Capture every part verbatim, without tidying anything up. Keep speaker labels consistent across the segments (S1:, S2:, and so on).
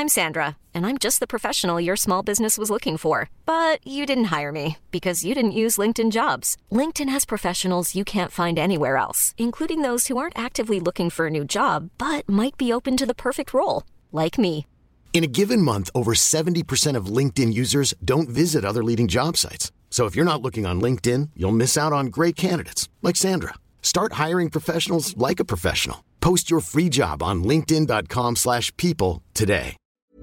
S1: I'm Sandra, and I'm just the professional your small business was looking for. But you didn't hire me because you didn't use LinkedIn Jobs. LinkedIn has professionals you can't find anywhere else, including those who aren't actively looking for a new job, but might be open to the perfect role, like me.
S2: In a given month, over seventy percent of LinkedIn users don't visit other leading job sites. So if you're not looking on LinkedIn, you'll miss out on great candidates like Sandra. Start hiring professionals like a professional. Post your free job on linkedin.com slash people today.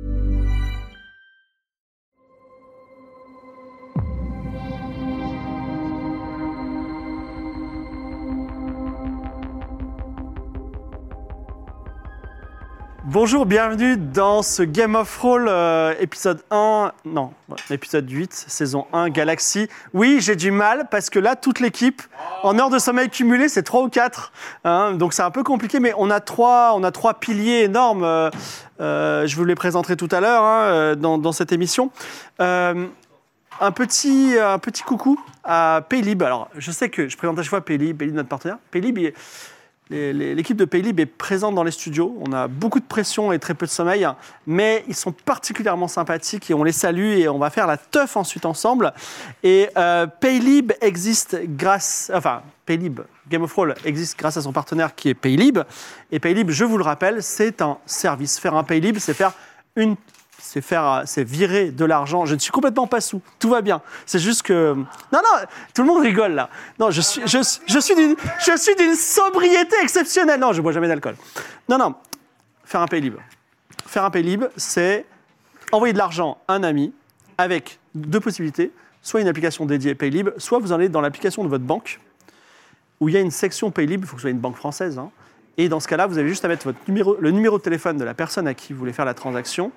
S3: Bonjour, bienvenue dans ce Game of Roll euh, épisode un, non, épisode huit, saison un, Galaxy. Oui, j'ai du mal parce que là, toute l'équipe, en heures de sommeil cumulées, c'est trois ou quatre. Hein, donc c'est un peu compliqué, mais on a trois, on a trois piliers énormes. Euh, euh, je vous les présenterai tout à l'heure hein, dans, dans cette émission. Euh, un, petit, un petit coucou à Paylib. Alors, je sais que je présente à chaque fois Paylib, Paylib notre partenaire. Paylib, il, Les, les, l'équipe de Paylib est présente dans les studios. On a beaucoup de pression et très peu de sommeil, mais ils sont particulièrement sympathiques et on les salue et on va faire la teuf ensuite ensemble. Et euh, Paylib existe grâce, enfin Paylib, Game of Roll existe grâce à son partenaire qui est Paylib. Et Paylib, je vous le rappelle, c'est un service. Faire un Paylib, c'est faire une c'est faire, c'est virer de l'argent. Je ne suis complètement pas sous. Tout va bien. C'est juste que... Non, non, tout le monde rigole, là. Non, je suis, je, je suis, d'une, je suis d'une sobriété exceptionnelle. Non, je ne bois jamais d'alcool. Non, non. Faire un Paylib. Faire un Paylib, c'est envoyer de l'argent à un ami avec deux possibilités. Soit une application dédiée Paylib, soit vous en allez dans l'application de votre banque où il y a une section Paylib. Il faut que ce soit une banque française. Hein, et dans ce cas-là, vous avez juste à mettre votre numéro, le numéro de téléphone de la personne à qui vous voulez faire la transaction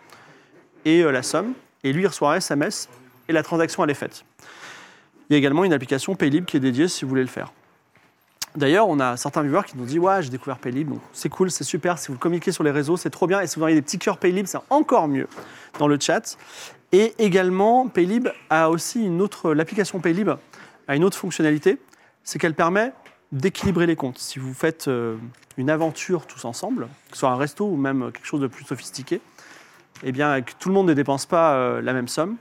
S3: et euh, la somme, et lui il reçoit un S M S, et la transaction elle est faite. Il y a également une application Paylib qui est dédiée si vous voulez le faire. D'ailleurs, on a certains viewers qui nous disent « Ouais, j'ai découvert Paylib, donc c'est cool, c'est super, si vous communiquez sur les réseaux, c'est trop bien, et si vous envoyez des petits cœurs Paylib, c'est encore mieux dans le chat. » Et également, Paylib a aussi une autre, l'application Paylib a une autre fonctionnalité, c'est qu'elle permet d'équilibrer les comptes. Si vous faites euh, une aventure tous ensemble, que ce soit un resto ou même quelque chose de plus sophistiqué, eh bien, que tout le monde ne dépense pas euh, la même somme,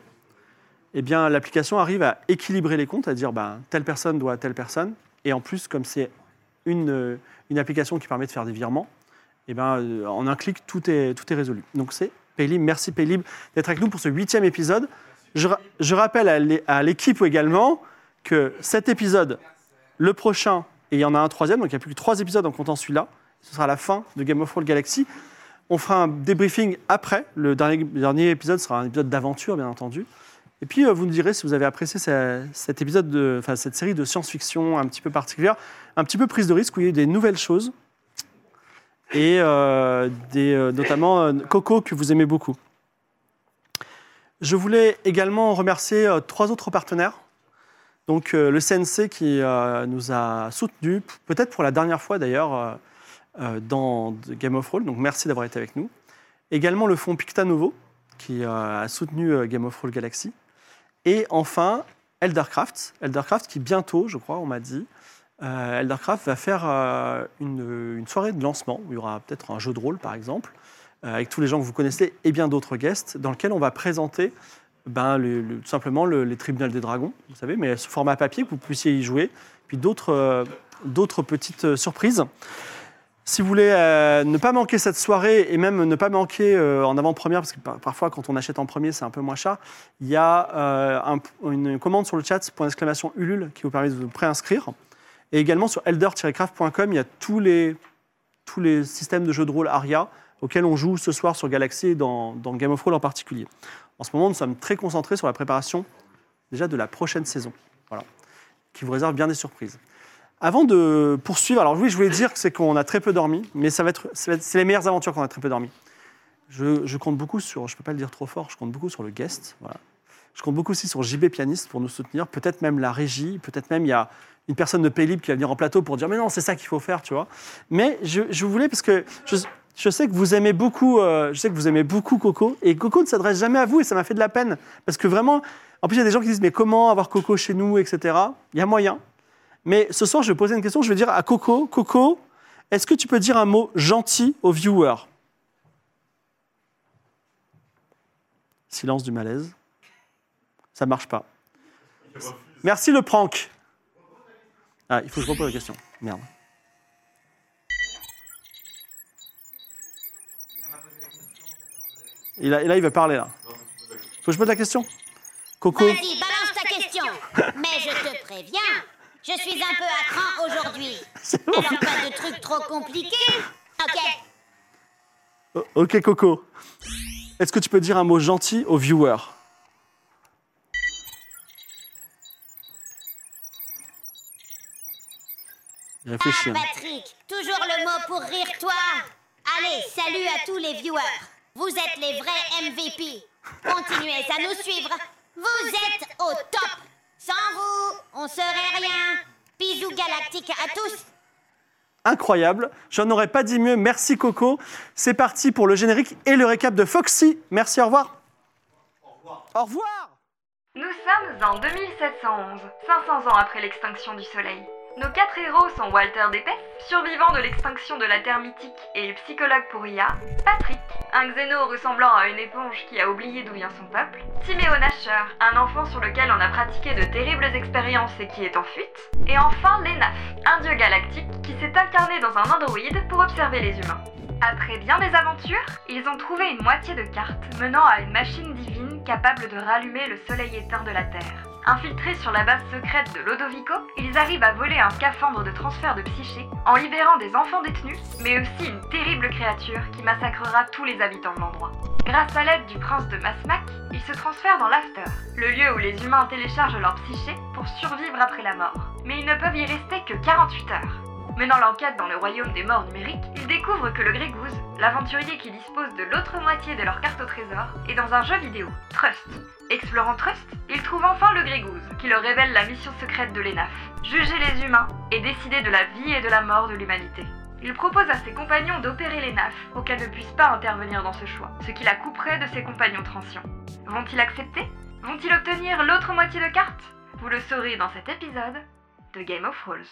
S3: eh bien, l'application arrive à équilibrer les comptes, à dire ben, telle personne doit à telle personne. Et en plus, comme c'est une, euh, une application qui permet de faire des virements, eh bien, euh, en un clic, tout est, tout est résolu. Donc, c'est Paylib. Merci Paylib d'être avec nous pour ce huitième épisode. Je, je rappelle à, l'é, à l'équipe également que cet épisode, le prochain, et il y en a un troisième, donc il n'y a plus que trois épisodes en comptant celui-là, ce sera la fin de Game of Roll Galaxy. On fera un débriefing après. Le dernier, le dernier épisode sera un épisode d'aventure, bien entendu. Et puis, euh, vous nous direz si vous avez apprécié ce, cet épisode de, enfin, cette série de science-fiction un petit peu particulière, un petit peu prise de risque, où il y a eu des nouvelles choses, et euh, des, euh, notamment euh, Coco, que vous aimez beaucoup. Je voulais également remercier euh, trois autres partenaires. Donc, euh, le C N C qui euh, nous a soutenus, peut-être pour la dernière fois d'ailleurs, euh, dans Game of Roll, donc merci d'avoir été avec nous. Également le fonds Picta Novo, qui a soutenu Game of Roll Galaxy. Et enfin, Eldercraft, Eldercraft qui bientôt, je crois, on m'a dit, euh, Eldercraft va faire euh, une, une soirée de lancement, où il y aura peut-être un jeu de rôle, par exemple, euh, avec tous les gens que vous connaissez et bien d'autres guests, dans lequel on va présenter ben, le, le, tout simplement le, les tribunaux des dragons, vous savez, mais sous format papier, que vous puissiez y jouer, puis d'autres, euh, d'autres petites euh, surprises. Si vous voulez euh, ne pas manquer cette soirée et même ne pas manquer euh, en avant-première, parce que par, parfois quand on achète en premier c'est un peu moins cher, il y a euh, un, une commande sur le chat, point d'exclamation Ulule, qui vous permet de vous préinscrire. Et également sur elder tiret craft point com, il y a tous les, tous les systèmes de jeux de rôle Aria auxquels on joue ce soir sur Galaxy et dans, dans Game of Roll en particulier. En ce moment, nous sommes très concentrés sur la préparation déjà de la prochaine saison, voilà, qui vous réserve bien des surprises. Avant de poursuivre, alors oui, je voulais dire que c'est qu'on a très peu dormi, mais ça va être, ça va être, c'est les meilleures aventures qu'on a très peu dormi. Je, je compte beaucoup sur, je ne peux pas le dire trop fort, je compte beaucoup sur le guest. Voilà. Je compte beaucoup aussi sur J B Pianiste pour nous soutenir, peut-être même la régie, peut-être même il y a une personne de Paylib qui va venir en plateau pour dire mais non, c'est ça qu'il faut faire, tu vois. Mais je, je voulais, parce que je, je sais que vous aimez beaucoup, euh, je sais que vous aimez beaucoup Coco, et Coco ne s'adresse jamais à vous, et ça m'a fait de la peine, parce que vraiment, en plus il y a des gens qui disent mais comment avoir Coco chez nous, et cetera. Il y a moyen. Mais ce soir, je vais poser une question, je vais dire à Coco, Coco, est-ce que tu peux dire un mot gentil aux viewers ? silence du malaise. Ça marche pas. Merci le prank. Ah, il faut que je repose la question. Merde. Et là, et là, il va parler, là. Faut que je pose la question. Coco.
S4: Vas-y, balance ta question. Mais je te préviens, je suis un peu à cran aujourd'hui. Alors pas de trucs trop compliqués, ok?
S3: O- Ok, Coco. Est-ce que tu peux dire un mot gentil aux viewers? Il réfléchit.
S4: Ah,
S3: hein.
S4: Patrick, toujours le mot pour rire, toi. Allez, salut à tous les viewers. Vous êtes les vrais M V P. Continuez à nous suivre. Vous êtes au top. Sans vous, on serait rien. Bisous galactiques à tous.
S3: Incroyable. J'en aurais pas dit mieux. Merci, Coco. C'est parti pour le générique et le récap de Foxy. Merci, au revoir. Au revoir. Au revoir.
S5: Nous sommes en deux mille sept cent onze, cinq cents ans après l'extinction du Soleil. Nos quatre héros sont Walter Dépès, survivant de l'extinction de la Terre mythique et psychologue pour I A, Patrick, un xéno ressemblant à une éponge qui a oublié d'où vient son peuple, Timéo Nasher, un enfant sur lequel on a pratiqué de terribles expériences et qui est en fuite, et enfin Lenaf, un dieu galactique qui s'est incarné dans un androïde pour observer les humains. Après bien des aventures, ils ont trouvé une moitié de carte menant à une machine divine capable de rallumer le soleil éteint de la Terre. Infiltrés sur la base secrète de Lodovico, ils arrivent à voler un scaphandre de transfert de psyché en libérant des enfants détenus, mais aussi une terrible créature qui massacrera tous les habitants de l'endroit. Grâce à l'aide du prince de Masmac, ils se transfèrent dans l'After, le lieu où les humains téléchargent leur psyché pour survivre après la mort. Mais ils ne peuvent y rester que quarante-huit heures. Menant l'enquête dans le royaume des morts numériques, ils découvrent que le Grégouze, l'aventurier qui dispose de l'autre moitié de leur carte au trésor, est dans un jeu vidéo, Trust. Explorant Trust, ils trouvent enfin le Grégouze, qui leur révèle la mission secrète de l'Enaf, juger les humains et décider de la vie et de la mort de l'humanité. Il propose à ses compagnons d'opérer l'Enaf pour qu'elle ne puisse pas intervenir dans ce choix, ce qui la couperait de ses compagnons transients. Vont-ils accepter? Vont-ils obtenir l'autre moitié de carte? Vous le saurez dans cet épisode de Game of Thrones.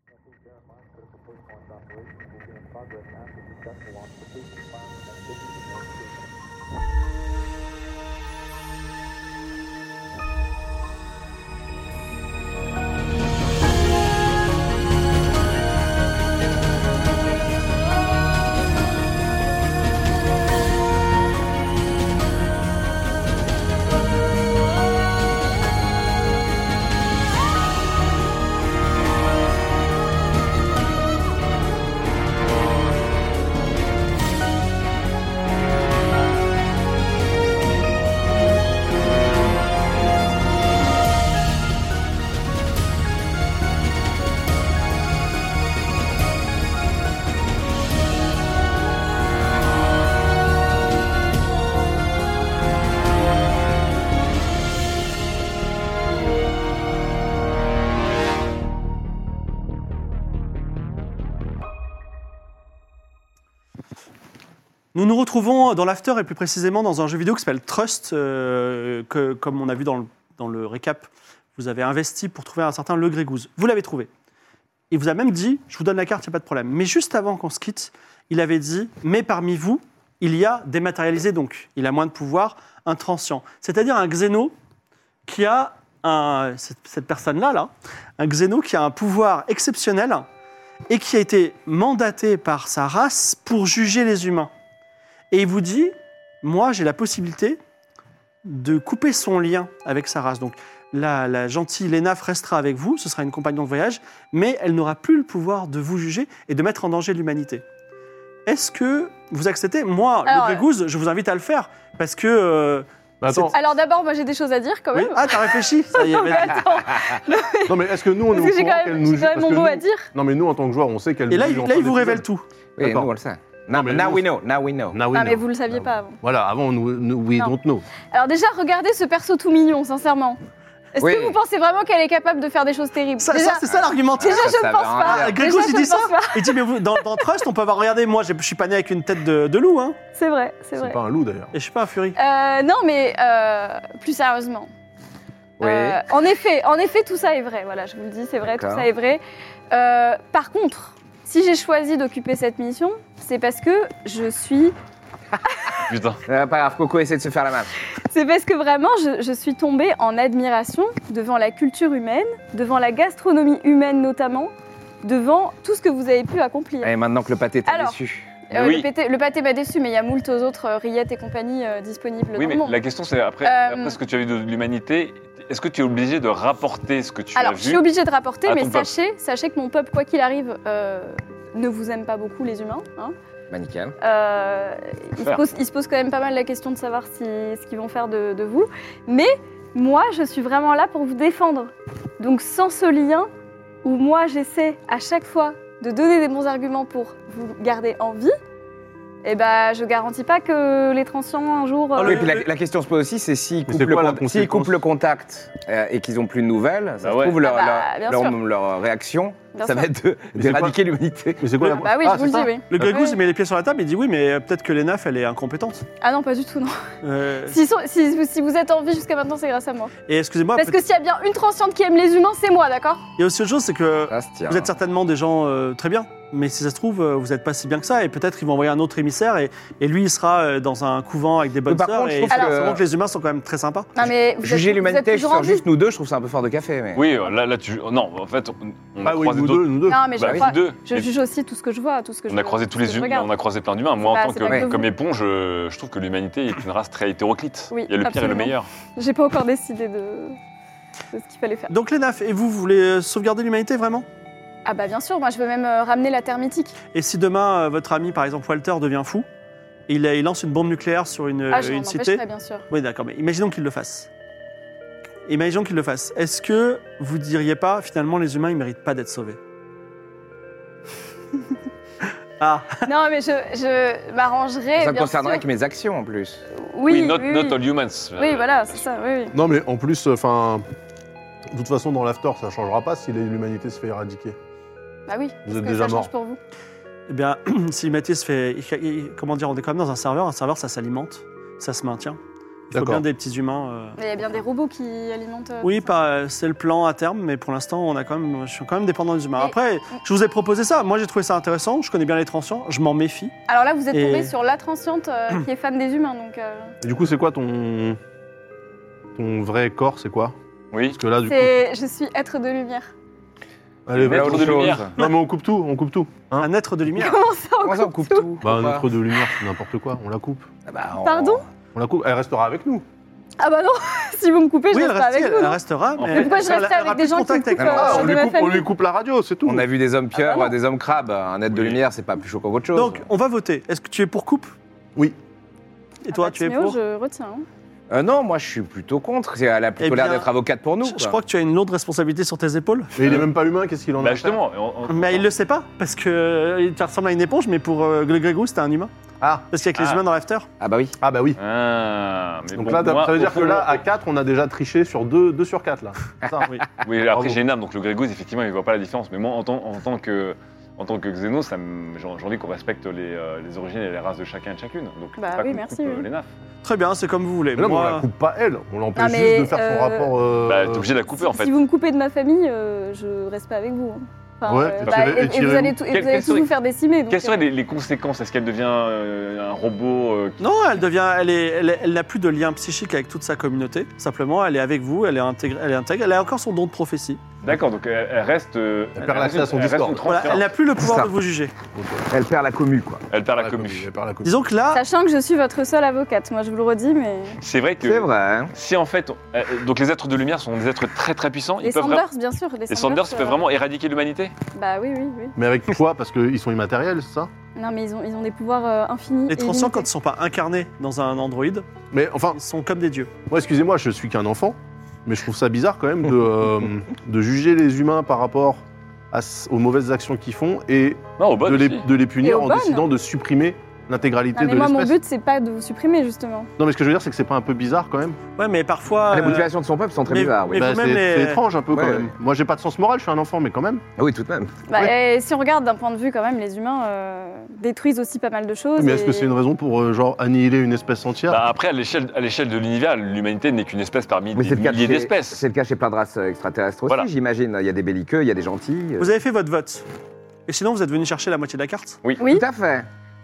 S3: Nous nous retrouvons dans l'After et plus précisément dans un jeu vidéo qui s'appelle Trust, euh, que, comme on a vu dans le, dans le récap, vous avez investi pour trouver un certain Le Grégouze. Vous l'avez trouvé. Il vous a même dit, je vous donne la carte, il n'y a pas de problème. Mais juste avant qu'on se quitte, il avait dit, mais parmi vous, il y a dématérialisé, donc il a moins de pouvoir, un transient. C'est-à-dire un xéno qui a, un, cette, cette personne-là, là, un xéno qui a un pouvoir exceptionnel et qui a été mandaté par sa race pour juger les humains. Et il vous dit, moi, j'ai la possibilité de couper son lien avec sa race. Donc, la, la gentille Lenaf restera avec vous, ce sera une compagnon de voyage, mais elle n'aura plus le pouvoir de vous juger et de mettre en danger l'humanité. Est-ce que vous acceptez? Moi,
S6: Alors,
S3: le Grégouze, je vous invite à le faire, parce que... Euh,
S7: Mais attends,
S6: Alors d'abord, moi j'ai des choses à dire quand
S3: oui.
S6: même.
S3: Ah, t'as réfléchi? Ça y est,
S6: Non, mais
S3: vas-y.
S6: attends.
S7: non mais est-ce que nous on
S6: Parce
S7: est
S6: que
S7: au
S6: j'ai
S7: courant
S6: quand
S7: qu'elle
S6: même,
S7: nous
S6: j'ai quand même
S7: parce
S6: mon
S7: que
S6: mot
S7: nous-
S6: à dire.
S7: Non mais nous en tant que joueur, on sait qu'elle
S3: Et là,
S7: nous
S3: il,
S7: juge en
S3: là,
S7: fin
S3: il vous révèle
S7: d'épisode.
S3: tout.
S8: Oui,
S7: D'accord.
S8: nous on le sait.
S7: Non,
S8: Now,
S7: mais
S8: now
S7: nous-
S8: we know, now we know.
S7: Now we
S6: Ah mais
S7: know.
S6: vous le saviez pas avant.
S7: Voilà, avant nous, nous we
S6: Non.
S7: don't know.
S6: Alors déjà, regardez ce perso tout mignon, sincèrement. Est-ce
S8: Oui.
S6: que vous pensez vraiment qu'elle est capable de faire des choses terribles?
S3: Ça,
S6: Déjà,
S3: ça, c'est ça l'argumentaire.
S6: déjà, je
S8: Ça
S6: ne
S8: veut
S6: pense
S8: rien
S6: pas.
S8: dire.
S3: Ah, Grégouze,
S6: Déjà,
S3: il
S6: je
S3: dit
S6: ne
S3: ça.
S6: pense pas.
S3: Il dit, mais vous, dans, dans Trust, on peut avoir, regardez, moi, je, je suis pas né avec une tête de, de loup, hein.
S6: C'est vrai, c'est
S7: C'est
S6: vrai.
S7: pas un loup d'ailleurs.
S3: Et je suis pas un furie.
S6: Euh, non, mais euh, plus sérieusement.
S8: Oui.
S6: Euh, en effet, en effet, tout ça est vrai. Voilà, je vous le dis, c'est vrai, tout
S8: D'accord.
S6: ça est vrai. Euh, par contre, si j'ai choisi d'occuper cette mission, c'est parce que je suis.
S9: putain.
S8: Euh, pas grave, Coco essaie de se faire la main.
S6: C'est parce que vraiment, je, je suis tombée en admiration devant la culture humaine, devant la gastronomie humaine notamment, devant tout ce que vous avez pu accomplir.
S8: Et maintenant que le pâté t'a
S6: Alors,
S8: déçu.
S6: Euh,
S9: Oui.
S6: le, pâté, le pâté m'a déçu, mais il y a moult autres euh, rillettes et compagnie euh, disponibles
S9: Oui,
S6: dans
S9: mais
S6: le monde.
S9: la question c'est après,
S6: Euh,
S9: après ce que tu as vu de l'humanité, est-ce que tu es obligé de rapporter ce que tu
S6: Alors,
S9: as
S6: je
S9: vu
S6: suis obligée de rapporter,
S9: à
S6: mais
S9: ton peuple.
S6: sachez, sachez que mon peuple, quoi qu'il arrive, euh, ne vous aime pas beaucoup, les humains. Hein.
S8: Bah nickel.
S6: Euh, il, se
S9: Faire.
S6: pose, il se pose quand même pas mal la question de savoir si, ce qu'ils vont faire de, de vous. Mais moi, je suis vraiment là pour vous défendre. Donc, sans ce lien, où moi, j'essaie à chaque fois de donner des bons arguments pour vous garder en vie, eh ben, je garantis pas que les transients, un jour...
S3: Oh,
S6: euh,
S3: le-
S8: Oui, puis la, la question se pose aussi, c'est s'ils
S7: Mais
S8: coupent,
S7: c'est
S8: le
S7: quoi la
S8: con- s'ils
S7: conséquence
S8: coupent le contact euh, et qu'ils n'ont plus de nouvelles, ça
S9: Bah
S8: se
S9: ouais.
S8: trouve, leur,
S6: Ah bah, bien
S8: leur,
S6: sûr.
S8: leur, leur réaction,
S6: Bien
S8: ça
S6: sûr.
S8: va être de-
S7: Mais c'est
S8: d'éradiquer l'humanité.
S7: Mais c'est quoi la
S6: Bah oui,
S7: Ah,
S6: je vous le
S7: c'est
S6: dis,
S7: ça
S6: oui.
S3: Le Grégousse,
S6: Oui.
S3: il met les pieds sur la table et dit oui, mais euh, peut-être que l'E N A F, elle est incompétente.
S6: Ah non, pas du tout, non.
S3: Euh,
S6: Si, sont- si, si vous êtes en vie jusqu'à maintenant, c'est grâce à moi.
S3: Et excusez-moi,
S6: Parce que
S3: peut-être-
S6: s'il y a bien une transiente qui aime les humains, c'est moi, d'accord?
S3: il y a aussi autre chose, c'est que
S8: Ça se tient.
S3: vous êtes certainement des gens euh, très bien, mais si ça se trouve, euh, vous n'êtes pas si bien que ça, et peut-être qu'ils vont envoyer un autre émissaire, et, et lui, il sera euh, dans un couvent avec des bonnes
S8: Oui, par
S3: sœurs,
S8: contre, je
S3: et
S8: trouve
S3: c'est
S6: que-
S3: forcément que les humains sont quand même très sympas.
S6: Non, mais vous
S8: Juger
S6: êtes, vous êtes
S8: l'humanité
S6: toujours en
S8: sur
S6: vie.
S8: juste nous deux, je trouve ça un peu fort de café. Mais...
S9: Oui, là, là tu. Non, en fait, on, on a
S7: Ah oui,
S9: croisé
S7: nous
S9: d'autres.
S7: deux, nous deux.
S6: Non, mais je,
S9: Bah,
S6: crois-
S9: vous deux.
S6: je
S9: Mais
S6: juge aussi tout ce que je vois, tout ce que je
S9: on a croisé
S6: tout
S9: tous
S6: ce
S9: les
S6: que je
S9: humains,
S6: regarde.
S9: on a croisé plein d'humains. Moi,
S6: Bah,
S9: en tant
S6: c'est
S9: que,
S6: pas que vous.
S9: comme éponge, je, je trouve que l'humanité est une race très hétéroclite.
S6: Oui,
S9: Il y a le pire et le
S6: absolument.
S9: meilleur.
S6: J'ai pas encore décidé de, de ce qu'il fallait faire.
S3: Donc l'E N A F, et vous, vous voulez euh, sauvegarder l'humanité vraiment?
S6: Ah bah bien sûr, moi je veux même euh, ramener la terre mythique.
S3: Et si demain, euh, votre ami, par exemple Walter, devient fou, et il, il lance une bombe nucléaire sur une,
S6: Ah, je
S3: euh,
S6: m'en
S3: une cité...
S6: empêcherai, bien sûr.
S3: Oui, d'accord, mais imaginons qu'il le fasse. Imaginons qu'il le fasse. Est-ce que vous diriez pas, finalement, les humains, ils méritent pas d'être sauvés? Ah,
S6: Non, mais je, je m'arrangerai.
S8: Ça me
S6: bien
S8: concernerait
S6: sûr.
S8: que mes actions en plus.
S6: Oui,
S9: Oui, not,
S6: oui,
S9: not
S6: oui.
S9: all humans.
S6: Oui, voilà, c'est ça, oui, oui.
S7: Non, mais en plus, enfin, de toute façon, dans l'after, ça changera pas si l'humanité se fait éradiquer.
S6: Bah oui,
S7: Vous
S6: parce
S7: êtes
S6: que
S7: déjà
S6: ça change
S7: mort.
S6: pour vous.
S3: eh bien, si l'humanité se fait... Comment dire, on est quand même dans un serveur. Un serveur, ça s'alimente, ça se maintient. Il faut
S7: D'accord.
S3: bien des petits humains... euh,
S6: Mais il y a bien des robots qui alimentent... euh,
S3: Oui,
S6: tout ça.
S3: pas- c'est le plan à terme, mais pour l'instant, on a quand même, je suis quand même dépendant des humains.
S6: Et-
S3: Après, je vous ai proposé ça. Moi, j'ai trouvé ça intéressant. Je connais bien les transients. Je m'en méfie.
S6: Alors là, vous êtes
S3: Et-
S6: tombé sur la transiente euh, qui est fan des humains, donc... euh,
S7: Et du coup, c'est quoi ton. Ton vrai corps, c'est quoi?
S9: Oui.
S7: Parce que là, du coup.
S6: c'est... Je suis être de lumière.
S7: Allez,
S9: Voilà
S7: vas-y.
S9: autre de lumière.
S7: Non, mais on coupe tout, on coupe tout. Hein
S3: Un être de lumière.
S6: Comment ça, on
S8: Comment ça, on
S6: coupe
S8: coupe
S6: tout
S8: tout
S7: Bah, un
S8: Pourquoi
S7: être de lumière, c'est n'importe quoi, on la coupe.
S8: Ah bah, on-
S6: Pardon
S7: On la coupe, elle restera avec nous.
S6: Ah bah non, si vous me coupez, je
S3: Oui, elle,
S6: reste pas
S3: reste,
S6: avec
S3: elle,
S6: vous.
S3: elle
S6: non
S3: restera. Mais,
S6: Mais pourquoi je
S3: elle-
S6: resterais
S3: elle aura
S6: avec des
S3: plus de
S6: gens qui
S3: contact
S6: me
S3: avec
S6: coupent,
S3: nous.
S6: euh,
S7: Ah, on
S6: de
S7: lui,
S6: ma
S7: coupe, on
S6: famille.
S7: lui coupe la radio, c'est tout.
S8: On a vu des hommes pieuvres,
S6: Ah bah non.
S8: des hommes crabes. Un être de
S9: Oui.
S8: lumière, c'est pas plus choquant qu'autre chose.
S3: Donc, on va voter. Est-ce que tu es pour coupe?
S7: Oui.
S3: Et toi,
S6: Ah bah,
S3: tu es
S6: Timéo,
S3: pour?
S6: je retiens. hein.
S8: Euh, non, moi je suis plutôt contre. C'est- Elle a plutôt
S3: Eh
S8: l'air
S3: bien,
S8: d'être avocate pour nous.
S3: Je,
S8: quoi.
S3: je crois que tu as une lourde responsabilité sur tes épaules.
S7: Mais il est même pas humain, qu'est-ce qu'il en a
S9: Bah
S7: à faire
S9: justement. on- on-
S3: Mais il le sait pas, parce que euh, il te ressemble à une éponge, mais pour euh, le Grégou, c'était un humain.
S7: Ah,
S3: Parce qu'avec les
S9: Ah.
S3: humains dans l'after.
S8: Ah bah oui.
S7: ah bah oui.
S9: Ah, mais
S7: Donc
S9: bon,
S7: là,
S9: moi,
S7: ça veut
S9: au
S7: dire que
S9: fond,
S7: là, à quatre, on a déjà triché sur deux sur quatre, là. C'est ça, oui.
S9: Oui,
S7: Bravo.
S9: après j'ai une âme, donc le Grégouze, effectivement, il voit pas la différence. Mais moi, en tant, en tant que. En tant que Xeno, ça me- j'ai j'ai envie qu'on respecte les, euh, les origines et les races de chacun et de chacune. Donc,
S6: Bah
S9: pas
S6: oui,
S9: qu'on
S6: merci,
S9: coupe, euh,
S6: oui.
S9: les nafs.
S3: Très bien, c'est comme vous voulez.
S7: Mais là, on
S3: Moi,
S7: la coupe pas elle, on l'empêche
S6: Non, mais,
S7: juste de faire son
S6: euh,
S7: rapport. euh,
S9: Bah, t'es obligé de la couper en fait.
S6: Si vous me coupez de ma famille, euh, je reste pas avec vous. hein. Enfin,
S7: Ouais,
S6: euh,
S7: et
S6: bah,
S7: tirez-
S6: et,
S7: et
S6: et vous
S7: tirez-vous.
S6: allez, tout- et
S9: Quel-
S6: vous allez
S9: quel
S6: tous
S9: serait-
S6: vous faire décimer. donc,
S9: Quelles seraient
S6: euh,
S9: les, les conséquences? Est-ce qu'elle devient euh, un robot euh, qui-
S3: Non, elle devient, elle est, elle, est- elle n'a plus de lien psychique avec toute sa communauté. Simplement, elle est avec vous, elle est intègre, elle est intègre. Elle a encore son don de prophétie.
S9: D'accord, donc elle, elle reste. euh,
S7: Elle perd l'accès à son
S9: elle reste
S7: Discord.
S9: une
S3: Voilà,
S9: transférence.
S3: elle n'a plus le pouvoir
S8: ça.
S3: de vous juger.
S8: Elle perd la commu, quoi.
S9: Elle perd la
S7: la
S9: commu.
S7: Elle perd la commu.
S3: Disons que là,
S6: Sachant que je suis votre seule avocate, moi je vous le redis, mais.
S9: C'est vrai que
S8: C'est vrai. hein.
S9: si en fait, on- euh, donc les êtres de lumière sont des êtres très très puissants,
S6: Les
S9: ils peuvent
S6: Sanders,
S9: vra-
S6: bien sûr. Les
S9: les Sanders
S6: euh,
S9: peuvent vraiment éradiquer l'humanité.
S6: Bah oui, oui, oui.
S7: Mais avec quoi? Parce qu'ils sont immatériels, c'est ça?
S6: Non, mais ils ont, ils ont des pouvoirs euh, infinis.
S3: les
S6: et
S3: transients, quand ils
S6: illimités.
S3: ne sont pas incarnés dans un androïde,
S7: Mais enfin,
S3: ils sont comme des dieux.
S7: moi, excusez-moi, je suis qu'un enfant, mais je trouve ça bizarre quand même de, euh, de juger les humains par rapport à s- aux mauvaises actions qu'ils font et
S9: Non, au bon
S7: de les,
S9: aussi.
S7: de les
S6: Et
S7: punir
S6: aux
S7: en
S6: bonnes.
S7: décidant de supprimer l'intégralité
S6: Non, mais
S7: de
S6: moi, mon
S7: l'espèce.
S6: but, c'est pas de vous supprimer, justement.
S7: Non, mais ce que je veux dire, c'est que c'est pas un peu bizarre quand même?
S3: Ouais, mais parfois.
S8: Ah, les
S3: euh,
S8: motivations de son peuple sont très
S3: mais-
S8: bizarres, oui.
S3: mais-
S7: Bah,
S3: vous-même,
S7: c'est
S3: les-
S7: c'est étrange un peu
S8: Ouais,
S7: quand
S8: ouais.
S7: même. Moi, j'ai pas de sens moral, je suis un enfant, mais quand même.
S8: Ah oui, tout de même.
S6: Bah, et si on regarde d'un point de vue, quand même, les humains euh, détruisent aussi pas mal de choses.
S7: Mais est-ce
S6: et-
S7: que c'est une raison pour euh, genre annihiler une espèce entière?
S9: Bah, après, à l'échelle à l'échelle de l'univers, l'humanité n'est qu'une espèce parmi
S8: Mais
S9: des
S8: c'est le cas
S9: milliers
S8: chez-
S9: d'espèces.
S8: C'est le cas chez plein de races euh, extraterrestres aussi,
S9: Voilà.
S8: j'imagine. Il y a des belliqueux, il y a des gentils. euh.
S3: Vous avez fait votre vote. Et sinon, vous êtes venu chercher la moitié de la carte.
S6: Oui.
S8: Tout à fait.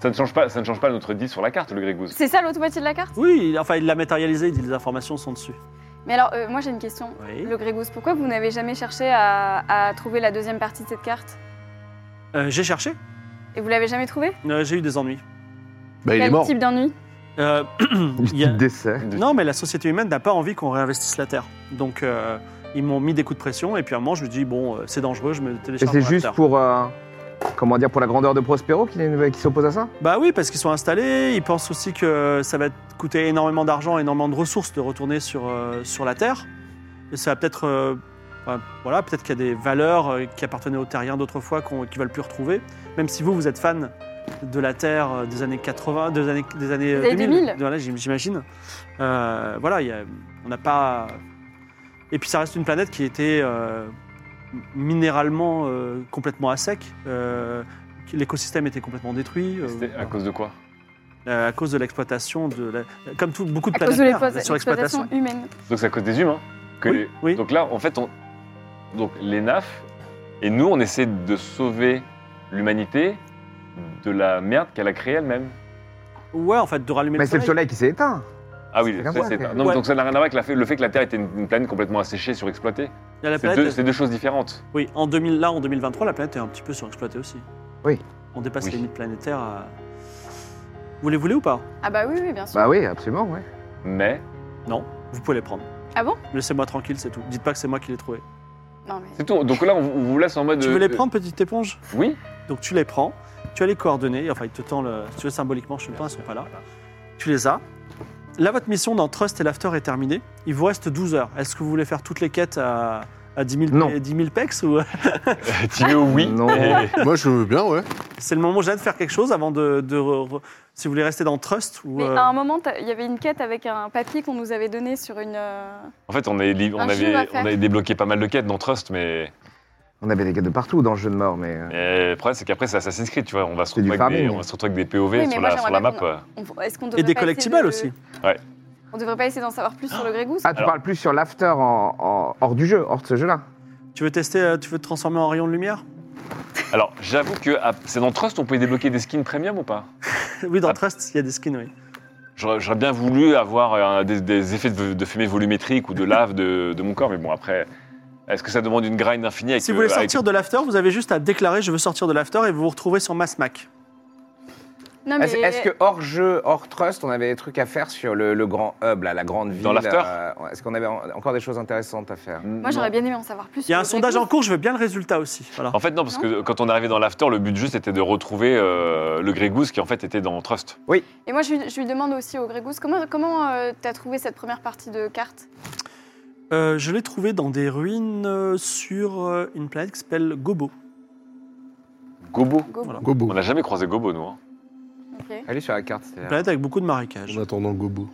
S9: Ça ne change pas, ça ne change pas notre dix sur la carte, le Grégouze.
S6: C'est ça l'autre moitié de la carte?
S3: Oui, il- enfin, il l'a matérialisé, il dit les informations sont dessus.
S6: Mais alors, euh, moi j'ai une question.
S3: Oui.
S6: Le Grégousse, pourquoi vous n'avez jamais cherché à, à trouver la deuxième partie de cette carte?
S3: Euh, j'ai cherché,
S6: Et vous l'avez jamais trouvé?
S3: euh, j'ai eu des ennuis.
S7: Bah, il est
S6: Quel
S7: mort.
S6: type d'ennui?
S3: Euh,
S8: Du
S3: il y a-
S8: type d'essai.
S3: Non, mais la société humaine n'a pas envie qu'on réinvestisse la Terre. Donc, euh, ils m'ont mis des coups de pression, et puis à un moment, je me dis, bon, euh, c'est dangereux, je me
S8: Et
S3: télécharge.
S8: c'est
S3: dans la
S8: juste
S3: Terre.
S8: pour, euh, comment dire, pour la grandeur de Prospero qui, qui s'oppose à ça?
S3: Bah oui, parce qu'ils sont installés, ils pensent aussi que ça va coûter énormément d'argent, énormément de ressources de retourner sur, euh, sur la Terre. Et ça va peut-être... euh, enfin, voilà, peut-être qu'il y a des valeurs euh, qui appartenaient aux terriens d'autrefois qu'on, qu'ils veulent plus retrouver. Même si vous, vous êtes fan de la Terre euh, des années quatre-vingts, des années, des années euh,
S6: Des années
S3: deux mille.
S6: deux mille.
S3: Voilà, j'im- j'imagine. Euh, voilà, il y a- on n'a pas... Et puis ça reste une planète qui était euh, minéralement euh, complètement à sec. Euh, l'écosystème était complètement détruit. euh,
S9: C'était à cause de quoi?
S3: euh, à cause de l'exploitation de la- comme tout, beaucoup de
S6: À cause
S3: planètes
S6: de
S3: Terre,
S6: l'exploita-
S3: la surexploitation.
S6: l'exploitation humaine.
S9: Donc c'est à cause des humains que
S3: Oui,
S9: les-
S3: oui.
S9: Donc là, en fait, on... donc les N A F et nous, on essaie de sauver l'humanité de la merde qu'elle a créée elle-même.
S3: Ouais, en fait, de rallumer
S8: Mais
S3: le
S8: c'est le
S3: soleil.
S8: soleil qui s'est éteint.
S9: Ah oui,
S8: C'est
S9: ça,
S8: comme ça
S9: c'est-
S8: que-
S9: non,
S3: Ouais.
S9: donc ça n'a rien à voir avec la fait- le fait que la Terre était une, une planète complètement asséchée, surexploitée.
S3: Il y a la
S9: C'est
S3: planète,
S9: deux, c'est deux choses différentes.
S3: oui, en deux mille, là, en deux mille vingt-trois, la planète est un petit peu surexploitée aussi.
S8: Oui.
S3: On dépasse
S9: Oui.
S3: les limites planétaires. à- Vous les voulez ou pas?
S6: Ah bah oui, oui, bien sûr.
S8: Bah oui, absolument, ouais.
S9: Mais
S3: Non, vous pouvez les prendre.
S6: Ah bon?
S3: Laissez-moi tranquille, c'est tout. Dites pas que c'est moi qui les ai trouvés.
S6: Non mais...
S9: c'est tout. Donc là, on, on vous laisse en mode.
S3: Tu veux les
S9: euh,
S3: prendre, petite éponge?
S9: Oui.
S3: Donc tu les prends, tu as les coordonnées, enfin il te tend le... Si tu veux symboliquement, je sais pas, elles sont pas là. Tu les as. Là, votre mission dans Trust et l'After est terminée. Il vous reste douze heures. Est-ce que vous voulez faire toutes les quêtes à, à dix mille,
S8: Non.
S3: dix mille pecs ou...
S9: Timéo, oui.
S8: Non.
S9: Et-
S7: Moi, je veux bien, ouais.
S3: C'est le moment où j'ai de faire quelque chose avant de... de re- re- si vous voulez rester dans Trust ou...
S6: Mais
S3: euh,
S6: à un moment, t'as- il y avait une quête avec un papier qu'on nous avait donné sur une... euh,
S9: En fait, on, est li- on,
S6: Un jeu à
S9: avait,
S6: faire.
S9: on avait débloqué pas mal de quêtes dans Trust, mais,
S8: On avait des gars de partout dans le jeu de mort, mais. euh,
S9: mais le problème, c'est qu'après, c'est Assassin's Creed, tu vois. On va se
S8: C'est du
S9: retrouver, avec des,
S8: farming.
S9: on va se retrouver avec des P O V
S6: Oui, mais
S9: sur,
S6: moi,
S9: la, sur la
S6: j'aimerais
S9: map.
S6: bien
S9: euh.
S6: on- Est-ce qu'on
S3: Et
S6: devrait
S3: des
S6: pas
S3: collectibles
S6: essayer de-
S3: aussi.
S6: On devrait pas essayer d'en savoir plus sur le Grégousse?
S8: Ah, tu
S9: Alors-
S8: parles plus sur l'after en, en- hors du jeu, hors de ce jeu-là.
S3: Tu veux tester, euh, tu veux te transformer en rayon de lumière?
S9: Alors, j'avoue que ah, c'est dans Trust, on peut débloquer des skins premium ou pas?
S3: Oui, dans
S9: Ah.
S3: Trust, il y a des skins, oui.
S9: J'aurais j'aurais bien voulu avoir euh, des, des effets de, de fumée volumétrique ou de lave de, de mon corps, mais bon, après, est-ce que ça demande une grind infinie avec
S3: Si vous voulez
S9: euh, avec-
S3: sortir de l'After, vous avez juste à déclarer « Je veux sortir de l'After » et vous vous retrouvez sur Massmac.
S6: Non mais...
S8: Est-ce est-ce que hors jeu, hors Trust, on avait des trucs à faire sur le, le grand hub, là, la grande ville
S9: Dans l'after
S8: euh, Est-ce qu'on avait en- encore des choses intéressantes à faire?
S6: Moi, j'aurais bien aimé en savoir plus.
S3: Il y a
S6: sur
S3: un
S6: le
S3: sondage en
S6: Grégousse.
S3: cours, je veux bien le résultat aussi. Voilà.
S9: En fait, non, parce que quand on est arrivé dans l'after, le but du jeu, c'était de retrouver euh, le Grégousse qui, en fait, était dans Trust.
S6: Et moi, je lui, je lui demande aussi au Grégousse, comment comment euh, t'as trouvé cette première partie de carte?
S3: Euh, je l'ai trouvé dans des ruines euh, sur euh, une planète qui s'appelle Gobo.
S9: Gobo.
S6: Go.
S3: Voilà.
S7: Gobo.
S9: On n'a jamais croisé Gobo, nous. hein.
S6: Ok.
S8: Allez sur la carte, c'est
S3: Une planète avec beaucoup de marécages.
S7: En attendant Gobo.